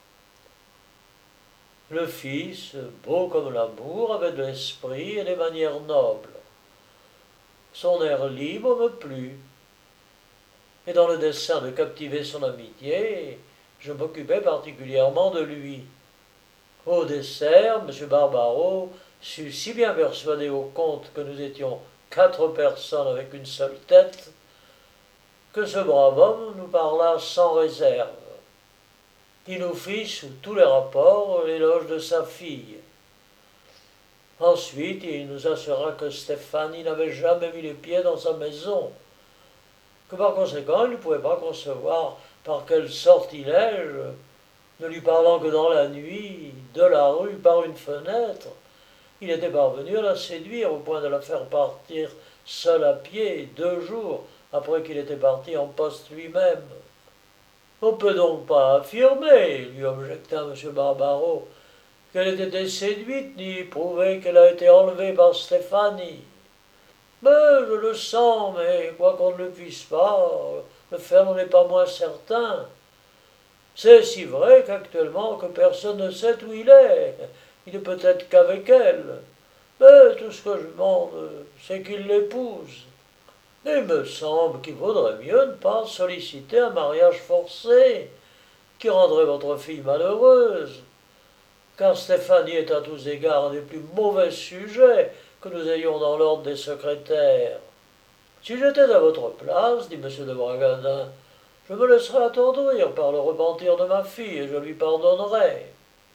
Le fils, beau comme l'amour, avait de l'esprit et des manières nobles. Son air libre me plut, et dans le dessein de captiver son amitié, je m'occupais particulièrement de lui. Au dessert, M. Barbaro sut si bien persuader au comte que nous étions quatre personnes avec une seule tête, que ce brave homme nous parla sans réserve. Il nous fit, sous tous les rapports, l'éloge de sa fille. Ensuite, il nous assura que Stéphanie n'avait jamais mis les pieds dans sa maison, que par conséquent, il ne pouvait pas concevoir par quel sortilège, ne lui parlant que dans la nuit, de la rue, par une fenêtre, il était parvenu à la séduire au point de la faire partir seule à pied deux jours après qu'il était parti en poste lui-même. On ne peut donc pas affirmer, lui objecta M. Barbaro, qu'elle ait été séduite, ni prouver qu'elle a été enlevée par Stéphanie. Mais je le sens, mais quoi qu'on ne le puisse pas, le faire n'en est pas moins certain. C'est si vrai qu'actuellement que personne ne sait où il est. Il est peut-être qu'avec elle. Mais tout ce que je demande, c'est qu'il l'épouse. Il me semble qu'il vaudrait mieux ne pas solliciter un mariage forcé. qui rendrait votre fille malheureuse, car Stéphanie est à tous égards un des plus mauvais sujets que nous ayons dans l'ordre des secrétaires. Si j'étais à votre place, dit M. de Bragadin, je me laisserais attendrir par le repentir de ma fille et je lui pardonnerais.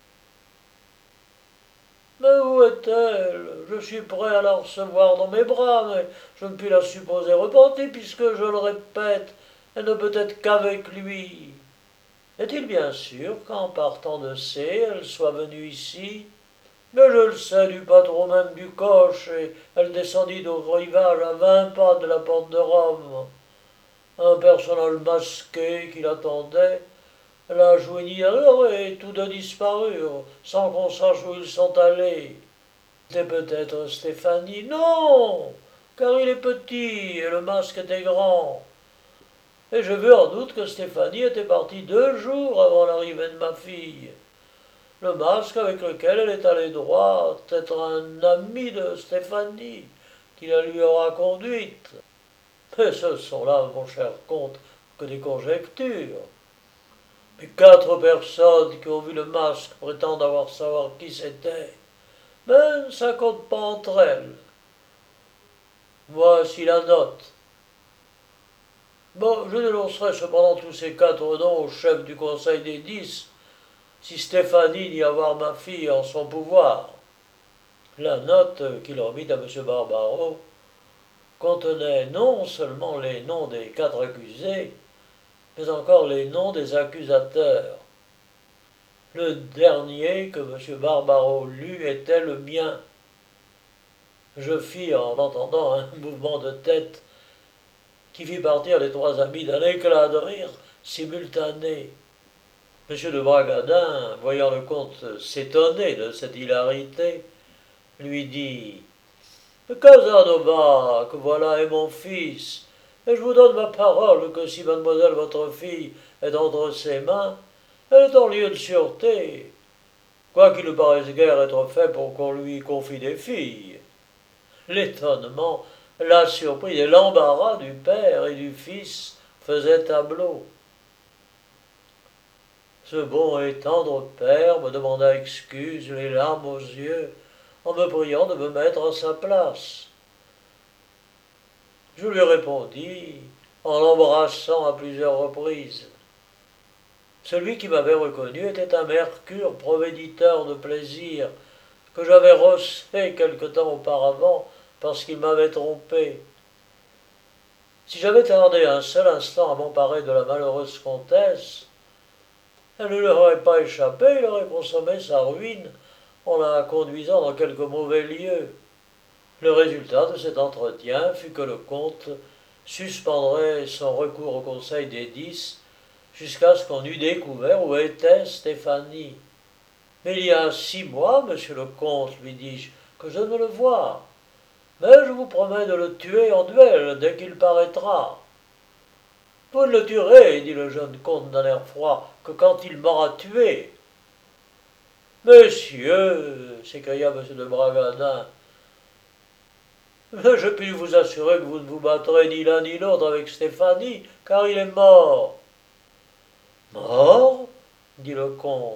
Mais où est-elle? Je suis prêt à la recevoir dans mes bras, mais je ne puis la supposer repentie, puisque, je le répète, elle ne peut être qu'avec lui. Est-il bien sûr qu'en partant de C, elle soit venue ici? Mais je le sais du patron même du coche, et elle descendit au rivage à vingt pas de la porte de Rome. Un personnel masqué qui l'attendait la joignit alors et tous deux disparurent, sans qu'on sache où ils sont allés. C'était peut-être Stéphanie. Non, car il est petit et le masque était grand. Et je veux en doute que Stéphanie était partie deux jours avant l'arrivée de ma fille. Le masque avec lequel elle est allée droit, être un ami de Stéphanie, qui la lui aura conduite. Mais ce sont là, mon cher comte, que des conjectures. Mais quatre personnes qui ont vu le masque prétendent avoir savoir qui c'était. Mais ça compte pas entre elles. Voici la note. Bon, je dénoncerai cependant tous ces quatre noms au chef du Conseil des Dix, si Stéphanie n'y avoir ma fille en son pouvoir. La note qu'il remit à M. Barbaro contenait non seulement les noms des quatre accusés, mais encore les noms des accusateurs. Le dernier que M. Barbaro lut était le mien. Je fis, en entendant un mouvement de tête qui fit partir les trois amis d'un éclat de rire simultané. M. de Bragadin, voyant le comte s'étonner de cette hilarité, lui dit « Casanova, que voilà est mon fils, et je vous donne ma parole que si mademoiselle votre fille est entre ses mains, elle est en lieu de sûreté, quoiqu'il ne paraisse guère être fait pour qu'on lui confie des filles. » L'étonnement, la surprise et l'embarras du père et du fils faisaient tableau. Ce bon et tendre père me demanda excuse, les larmes aux yeux, en me priant de me mettre à sa place. Je lui répondis, en l'embrassant à plusieurs reprises. Celui qui m'avait reconnu était un Mercure, provéditeur de plaisir, que j'avais rossé quelque temps auparavant parce qu'il m'avait trompé. Si j'avais tardé un seul instant à m'emparer de la malheureuse comtesse, elle ne leur aurait pas échappé, il aurait consommé sa ruine en la conduisant dans quelque mauvais lieu. Le résultat de cet entretien fut que le comte suspendrait son recours au Conseil des Dix jusqu'à ce qu'on eût découvert où était Stéphanie. Mais il y a six mois, monsieur le comte, lui dis-je, que je ne le vois. Mais je vous promets de le tuer en duel dès qu'il paraîtra. Vous ne le tuerez, dit le jeune comte d'un air froid, que quand il m'aura tué. Monsieur, s'écria M. de Bragadin, je puis vous assurer que vous ne vous battrez ni l'un ni l'autre avec Stéphanie, car il est mort. Mort? Dit le comte.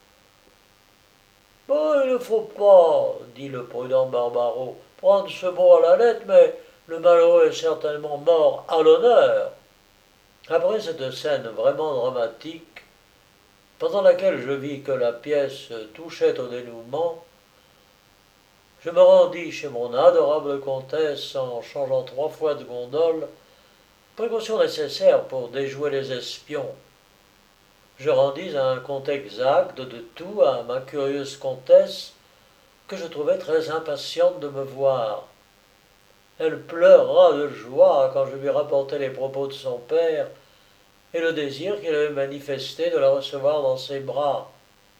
Bon, il ne faut pas, dit le prudent Barbaro, prendre ce mot à la lettre, mais le malheureux est certainement mort à l'honneur. Après cette scène vraiment dramatique, pendant laquelle je vis que la pièce touchait au dénouement, je me rendis chez mon adorable comtesse en changeant trois fois de gondole, précaution nécessaire pour déjouer les espions. Je rendis un compte exact de tout à ma curieuse comtesse, que je trouvais très impatiente de me voir. Elle pleura de joie quand je lui rapportai les propos de son père et le désir qu'il avait manifesté de la recevoir dans ses bras.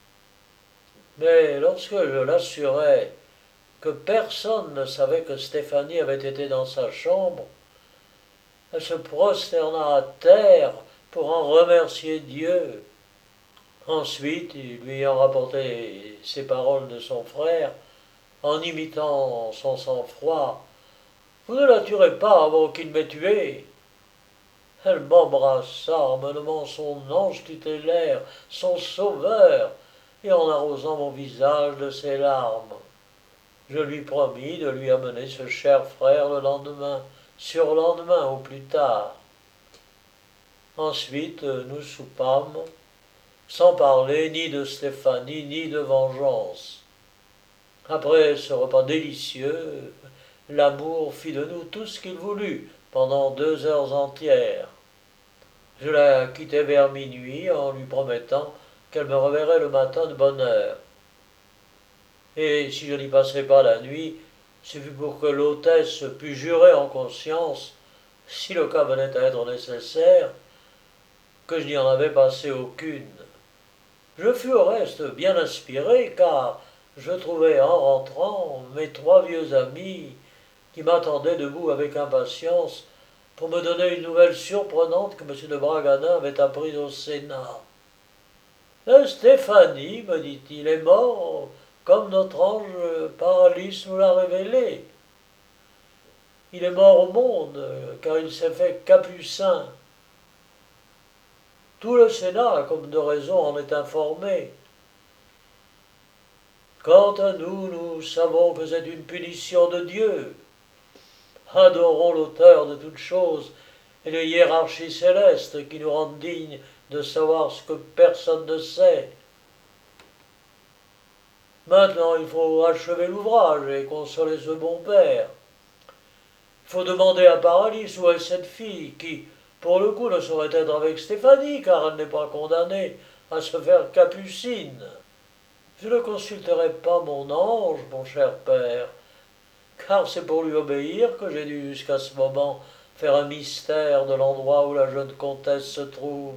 Mais lorsque je l'assurai que personne ne savait que Stéphanie avait été dans sa chambre, elle se prosterna à terre pour en remercier Dieu. Ensuite, lui ayant rapporté ces paroles de son frère, en imitant son sang-froid, « Vous ne la tuerez pas avant qu'il m'ait tué. » Elle m'embrassa en me nommant son ange tutélaire, son sauveur, et en arrosant mon visage de ses larmes. Je lui promis de lui amener ce cher frère le lendemain, surlendemain au plus tard. Ensuite, nous soupâmes, sans parler ni de Stéphanie, ni de vengeance. Après ce repas délicieux, l'amour fit de nous tout ce qu'il voulut pendant deux heures entières. Je la quittai vers minuit en lui promettant qu'elle me reverrait le matin de bonne heure. Et si je n'y passerai pas la nuit, ce fut pour que l'hôtesse pût jurer en conscience, si le cas venait à être nécessaire, que je n'y en avais passé aucune. Je fus au reste bien inspiré, car je trouvai en rentrant mes trois vieux amis qui m'attendaient debout avec impatience pour me donner une nouvelle surprenante que M. de Bragadin avait apprise au Sénat. « Stéphanie, me dit-il, est mort comme notre ange Paralis nous l'a révélé. Il est mort au monde, car il s'est fait capucin. Tout le Sénat, comme de raison, en est informé. Quant à nous, nous savons que c'est une punition de Dieu. Adorons l'auteur de toutes choses et les hiérarchies célestes qui nous rendent dignes de savoir ce que personne ne sait. Maintenant, il faut achever l'ouvrage et consoler ce bon père. Il faut demander à Paralis où est cette fille qui, pour le coup, ne saurait être avec Stéphanie, car elle n'est pas condamnée à se faire capucine. Je ne consulterai pas mon ange, mon cher père, car c'est pour lui obéir que j'ai dû jusqu'à ce moment faire un mystère de l'endroit où la jeune comtesse se trouve.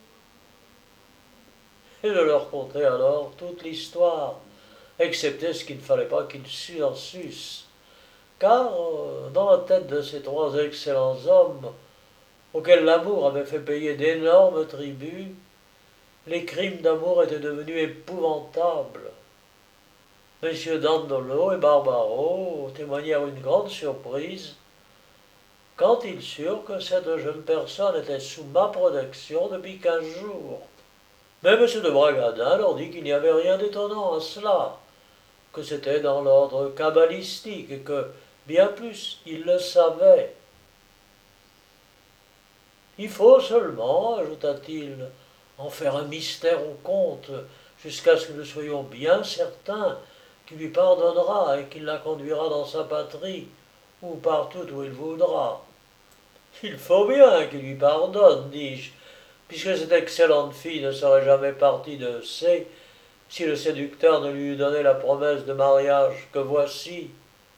Et je leur contai alors toute l'histoire, excepté ce qu'il ne fallait pas qu'ils en sussent, car dans la tête de ces trois excellents hommes, auxquels l'amour avait fait payer d'énormes tributs, les crimes d'amour étaient devenus épouvantables. Messieurs Dandolo et Barbaro témoignèrent une grande surprise quand ils surent que cette jeune personne était sous ma protection depuis quinze jours. Mais M. de Bragadin leur dit qu'il n'y avait rien d'étonnant à cela, que c'était dans l'ordre cabalistique et que, bien plus, il le savait. Il faut seulement, ajouta-t-il, en faire un mystère au comte, jusqu'à ce que nous soyons bien certains qu'il lui pardonnera et qu'il la conduira dans sa patrie, ou partout où il voudra. Il faut bien qu'il lui pardonne, dis-je, puisque cette excellente fille ne serait jamais partie de C, si le séducteur ne lui eût donné la promesse de mariage que voici.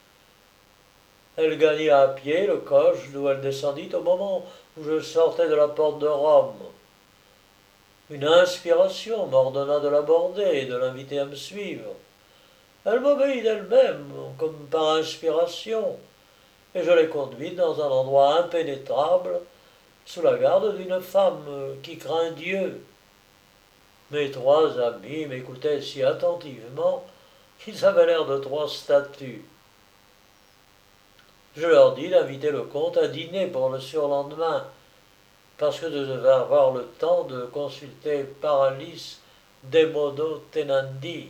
Elle gagna à pied le coche d'où elle descendit au moment où je sortais de la porte de Rome. Une inspiration m'ordonna de l'aborder et de l'inviter à me suivre. Elle m'obéit d'elle-même, comme par inspiration, et je l'ai conduite dans un endroit impénétrable, sous la garde d'une femme qui craint Dieu. Mes trois amis m'écoutaient si attentivement qu'ils avaient l'air de trois statues. Je leur dis d'inviter le comte à dîner pour le surlendemain, parce que je devais avoir le temps de consulter Paralis de modo tenandi.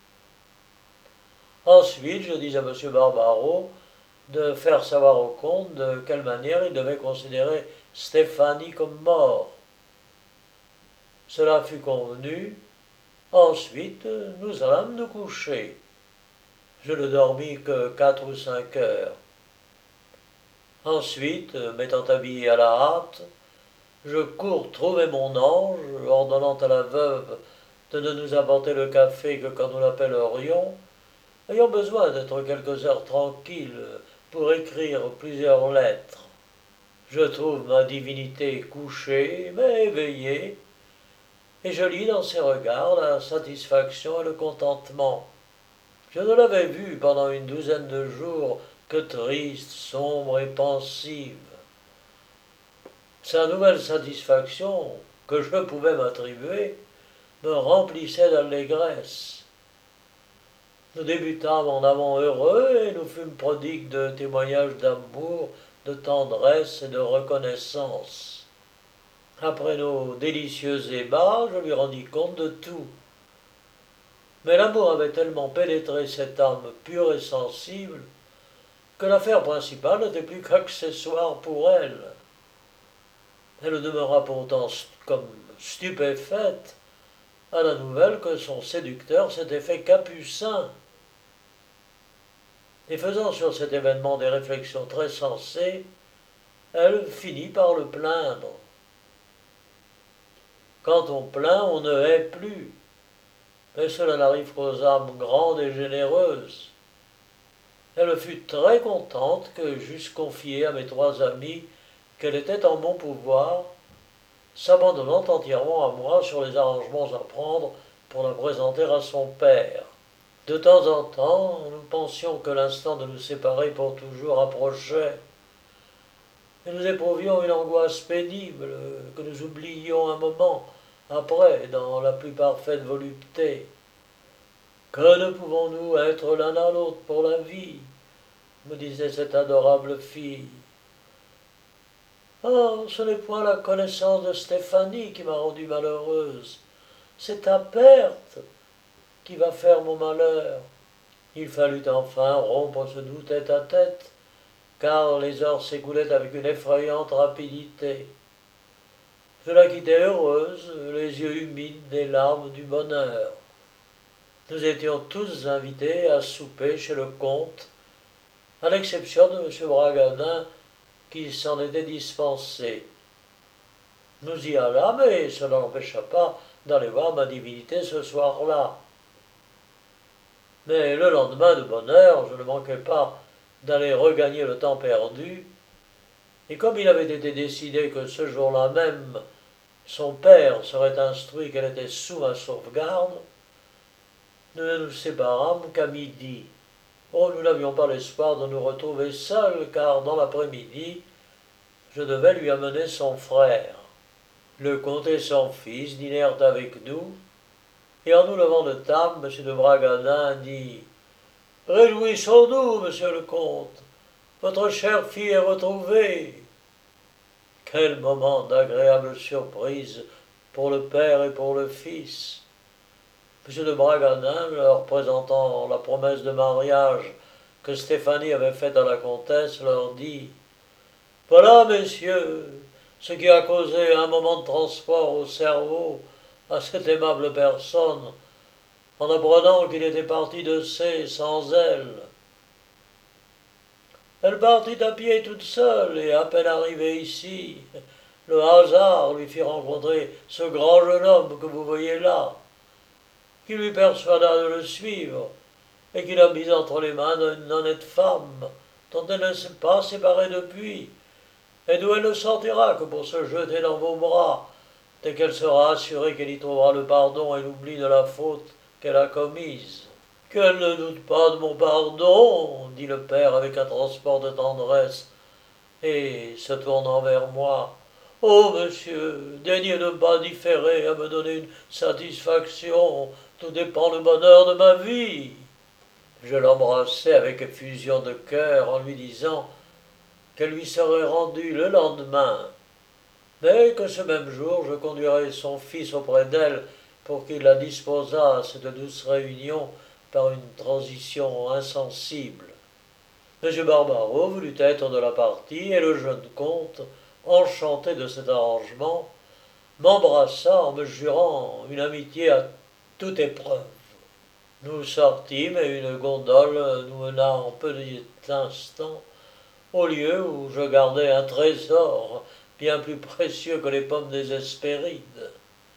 Ensuite, je dis à M. Barbaro de faire savoir au comte de quelle manière il devait considérer Stéphanie comme mort. Cela fut convenu. Ensuite, nous allâmes nous coucher. Je ne dormis que quatre ou cinq heures. Ensuite, m'étant habillé à la hâte, je cours trouver mon ange, ordonnant à la veuve de ne nous apporter le café que quand nous l'appellerions, ayant besoin d'être quelques heures tranquilles pour écrire plusieurs lettres. Je trouve ma divinité couchée, mais éveillée, et je lis dans ses regards la satisfaction et le contentement. Je ne l'avais vue pendant une douzaine de jours que triste, sombre et pensive. Sa nouvelle satisfaction, que je pouvais m'attribuer, me remplissait d'allégresse. Nous débutâmes en amants heureux et nous fûmes prodigues de témoignages d'amour, de tendresse et de reconnaissance. Après nos délicieux ébats, je lui rendis compte de tout. Mais l'amour avait tellement pénétré cette âme pure et sensible que l'affaire principale n'était plus qu'accessoire pour elle. Elle demeura pourtant comme stupéfaite à la nouvelle que son séducteur s'était fait capucin. Et faisant sur cet événement des réflexions très sensées, elle finit par le plaindre. Quand on plaint, on ne hait plus, mais cela n'arrive qu'aux âmes grandes et généreuses. Elle fut très contente que j'eusse confié à mes trois amis qu'elle était en mon pouvoir, s'abandonnant entièrement à moi sur les arrangements à prendre pour la présenter à son père. De temps en temps, nous pensions que l'instant de nous séparer pour toujours approchait, et nous éprouvions une angoisse pénible que nous oubliions un moment après dans la plus parfaite volupté. Que ne pouvons-nous être l'un à l'autre pour la vie, me disait cette adorable fille. Oh, ce n'est point la connaissance de Stéphanie qui m'a rendue malheureuse, c'est ta perte qui va faire mon malheur. Il fallut enfin rompre ce doux tête-à-tête, car les heures s'écoulaient avec une effrayante rapidité. Je la quittai heureuse, les yeux humides des larmes du bonheur. Nous étions tous invités à souper chez le comte, à l'exception de M. Bragadin, qui s'en était dispensé. Nous y allâmes, et cela n'empêcha pas d'aller voir ma divinité ce soir-là. Mais le lendemain, de bonne heure, je ne manquai pas d'aller regagner le temps perdu, et comme il avait été décidé que ce jour-là même, son père serait instruit qu'elle était sous ma sauvegarde, nous ne nous séparâmes qu'à midi. Oh, nous n'avions pas l'espoir de nous retrouver seuls, car dans l'après-midi, je devais lui amener son frère. Le comte et son fils dînèrent avec nous, et en nous levant de table, M. de Bragadin dit « Réjouissons-nous, monsieur le comte, votre chère fille est retrouvée. » Quel moment d'agréable surprise pour le père et pour le fils. M. de Bragadin, leur présentant la promesse de mariage que Stéphanie avait faite à la comtesse, leur dit « Voilà, messieurs, ce qui a causé un moment de transport au cerveau à cette aimable personne, en apprenant qu'il était parti de C sans elle. Elle partit à pied toute seule, et à peine arrivée ici, le hasard lui fit rencontrer ce grand jeune homme que vous voyez là, qui lui persuada de le suivre, et qui l'a mise entre les mains d'une honnête femme, dont elle ne s'est pas séparée depuis, et d'où elle ne sortira que pour se jeter dans vos bras, dès qu'elle sera assurée qu'elle y trouvera le pardon et l'oubli de la faute qu'elle a commise. » « Qu'elle ne doute pas de mon pardon, dit le père avec un transport de tendresse, et se tournant vers moi. « Oh, monsieur, daignez ne pas différer à me donner une satisfaction, tout dépend le bonheur de ma vie. » Je l'embrassai avec effusion de cœur en lui disant qu'elle lui serait rendue le lendemain, mais que ce même jour je conduirais son fils auprès d'elle pour qu'il la disposât à cette douce réunion par une transition insensible. M. Barbaroux voulut être de la partie, et le jeune comte, enchanté de cet arrangement, m'embrassa en me jurant une amitié à toute épreuve. Nous sortîmes, et une gondole nous mena en peu d'instants au lieu où je gardais un trésor bien plus précieux que les pommes des Hespérides.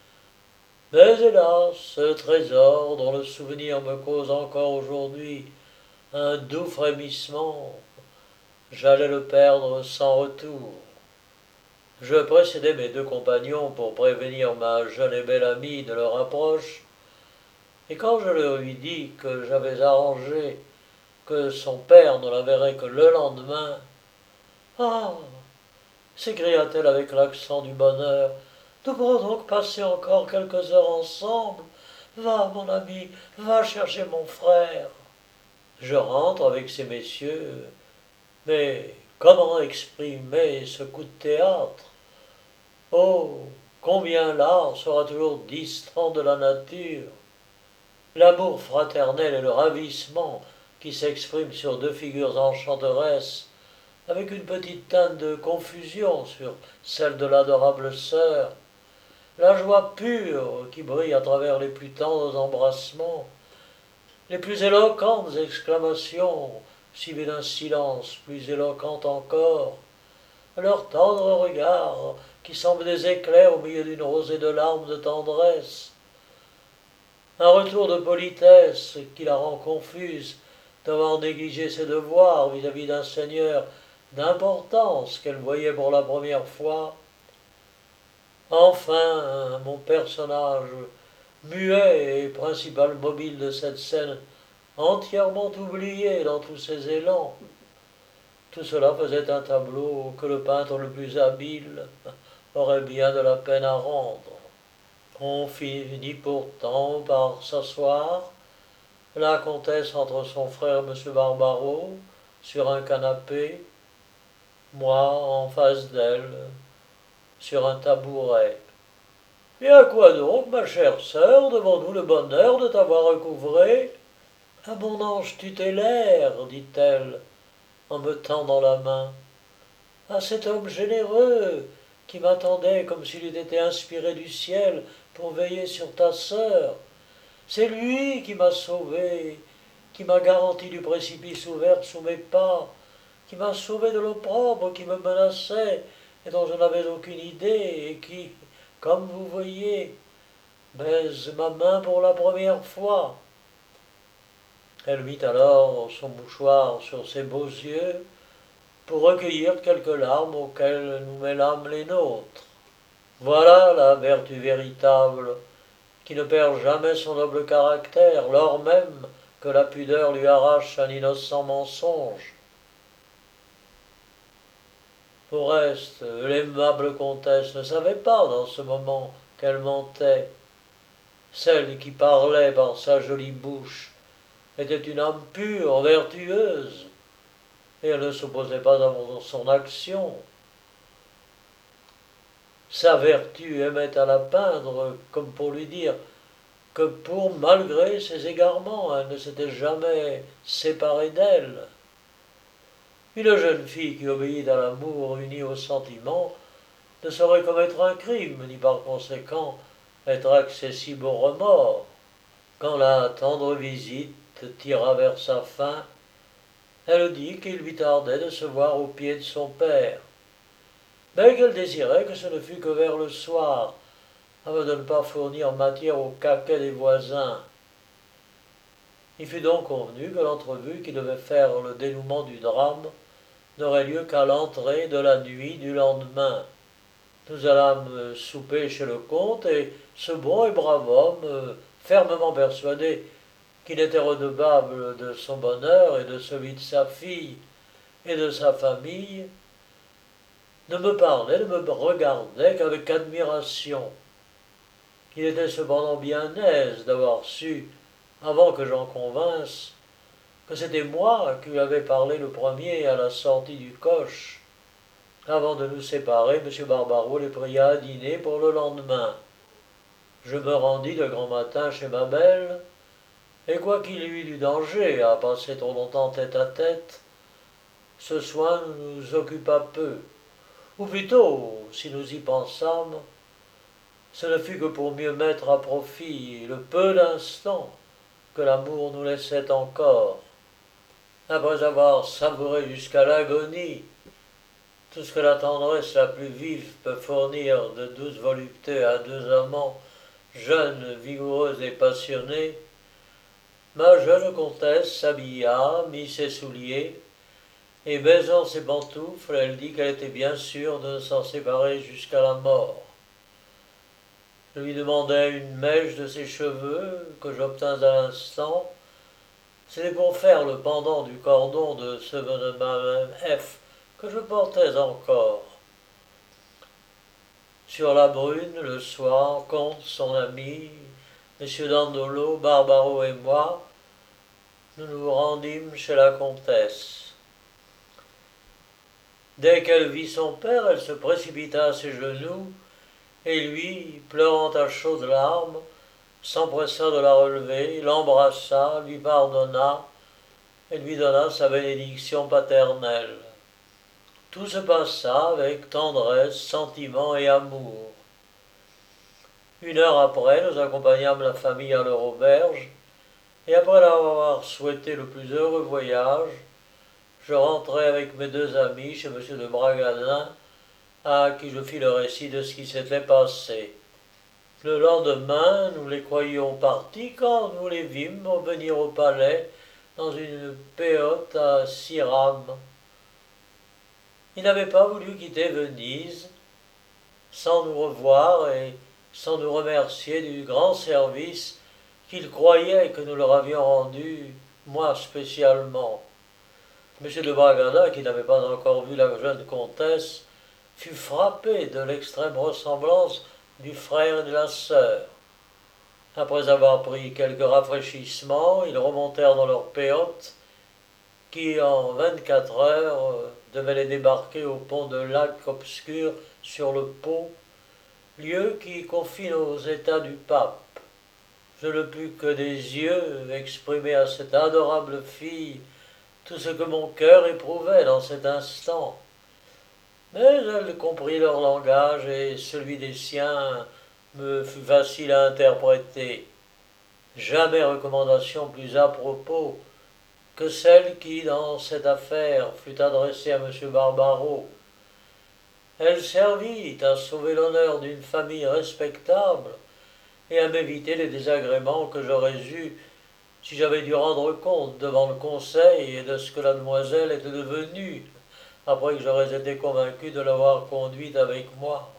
Mais hélas, ce trésor, dont le souvenir me cause encore aujourd'hui un doux frémissement, j'allais le perdre sans retour. Je précédai mes deux compagnons pour prévenir ma jeune et belle amie de leur approche, et quand je leur lui dis que j'avais arrangé que son père ne la verrait que le lendemain, « Ah !» s'écria-t-elle avec l'accent du bonheur, « nous pourrons donc passer encore quelques heures ensemble. Va, mon ami, va chercher mon frère. » Je rentre avec ces messieurs, mais comment exprimer ce coup de théâtre? Oh, combien l'art sera toujours distant de la nature. L'amour fraternel et le ravissement qui s'expriment sur deux figures enchanteresses, avec une petite teinte de confusion sur celle de l'adorable sœur, la joie pure qui brille à travers les plus tendres embrassements, les plus éloquentes exclamations, suivies d'un silence plus éloquent encore, leurs tendres regards qui semblent des éclairs au milieu d'une rosée de larmes de tendresse, un retour de politesse qui la rend confuse d'avoir négligé ses devoirs vis-à-vis d'un seigneur d'importance qu'elle voyait pour la première fois. Enfin, mon personnage, muet et principal mobile de cette scène, entièrement oublié dans tous ses élans. Tout cela faisait un tableau que le peintre le plus habile aurait bien de la peine à rendre. On finit pourtant par s'asseoir, la comtesse entre son frère M. Barbaro, sur un canapé, moi en face d'elle, sur un tabouret. Et à quoi donc, ma chère sœur, devons-nous le bonheur de t'avoir recouvré? À mon ange tutélaire, dit-elle, en me tendant la main. À cet homme généreux qui m'attendait comme s'il eût été inspiré du ciel pour veiller sur ta sœur. C'est lui qui m'a sauvé, qui m'a garanti du précipice ouvert sous mes pas, qui m'a sauvé de l'opprobre qui me menaçait et dont je n'avais aucune idée, et qui, comme vous voyez, baise ma main pour la première fois. Elle mit alors son mouchoir sur ses beaux yeux pour recueillir quelques larmes auxquelles nous mêlâmes les nôtres. Voilà la vertu véritable, qui ne perd jamais son noble caractère, lors même que la pudeur lui arrache un innocent mensonge. Au reste, l'aimable comtesse ne savait pas dans ce moment qu'elle mentait. Celle qui parlait par sa jolie bouche était une âme pure, vertueuse, et elle ne s'opposait pas à son action. Sa vertu aimait à la peindre, comme pour lui dire que pour, malgré ses égarements, elle ne s'était jamais séparée d'elle. Une jeune fille qui obéit à l'amour uni au sentiment ne saurait commettre un crime, ni par conséquent être accessible au remords. Quand la tendre visite tira vers sa fin, elle dit qu'il lui tardait de se voir aux pieds de son père, mais qu'elle désirait que ce ne fût que vers le soir, afin de ne pas fournir matière au caquet des voisins. Il fut donc convenu que l'entrevue qui devait faire le dénouement du drame n'aurait lieu qu'à l'entrée de la nuit du lendemain. Nous allâmes souper chez le comte, et ce bon et brave homme, fermement persuadé qu'il était redevable de son bonheur et de celui de sa fille et de sa famille, ne me parlait, ne me regardait qu'avec admiration. Il était cependant bien aise d'avoir su, avant que j'en convinsse, que c'était moi qui lui avais parlé le premier à la sortie du coche. Avant de nous séparer, M. Barbaro les pria à dîner pour le lendemain. Je me rendis de grand matin chez ma belle, et quoiqu'il y eût du danger à passer trop longtemps tête à tête, ce soin nous occupa peu. Ou plutôt, si nous y pensâmes, ce ne fut que pour mieux mettre à profit le peu d'instants que l'amour nous laissait encore. Après avoir savouré jusqu'à l'agonie tout ce que la tendresse la plus vive peut fournir de douce volupté à deux amants jeunes, vigoureux et passionnés, ma jeune comtesse s'habilla, mit ses souliers, et baisant ses pantoufles, elle dit qu'elle était bien sûre de ne s'en séparer jusqu'à la mort. Je lui demandai une mèche de ses cheveux, que j'obtins à l'instant. C'était pour faire le pendant du cordon de ce de ma F que je portais encore. Sur la brune, le soir, Comte, son ami, M. Dandolo, Barbaro et moi, nous nous rendîmes chez la comtesse. Dès qu'elle vit son père, elle se précipita à ses genoux et lui, pleurant à chaudes larmes, s'empressa de la relever, l'embrassa, lui pardonna et lui donna sa bénédiction paternelle. Tout se passa avec tendresse, sentiment et amour. Une heure après, nous accompagnâmes la famille à leur auberge, et après leur avoir souhaité le plus heureux voyage, je rentrai avec mes deux amis chez M. de Bragadin, à qui je fis le récit de ce qui s'était passé. Le lendemain, nous les croyions partis quand nous les vîmes revenir au palais dans une péote à six rames. Ils n'avaient pas voulu quitter Venise sans nous revoir et sans nous remercier du grand service qu'ils croyaient que nous leur avions rendu, moi spécialement. M. de Bragadin, qui n'avait pas encore vu la jeune comtesse, fut frappé de l'extrême ressemblance du frère et de la sœur. Après avoir pris quelques rafraîchissements, ils remontèrent dans leur péote, qui en vingt-quatre heures devait les débarquer au pont de Lac obscur sur le Pô, lieu qui confine aux états du pape. Je ne pus que des yeux exprimer à cette adorable fille tout ce que mon cœur éprouvait dans cet instant. Mais elle comprit leur langage et celui des siens me fut facile à interpréter. Jamais recommandation plus à propos que celle qui, dans cette affaire, fut adressée à M. Barbaro. Elle servit à sauver l'honneur d'une famille respectable et à m'éviter les désagréments que j'aurais eus si j'avais dû rendre compte devant le conseil de ce que la demoiselle était devenue, après que j'aurais été convaincu de l'avoir conduite avec moi.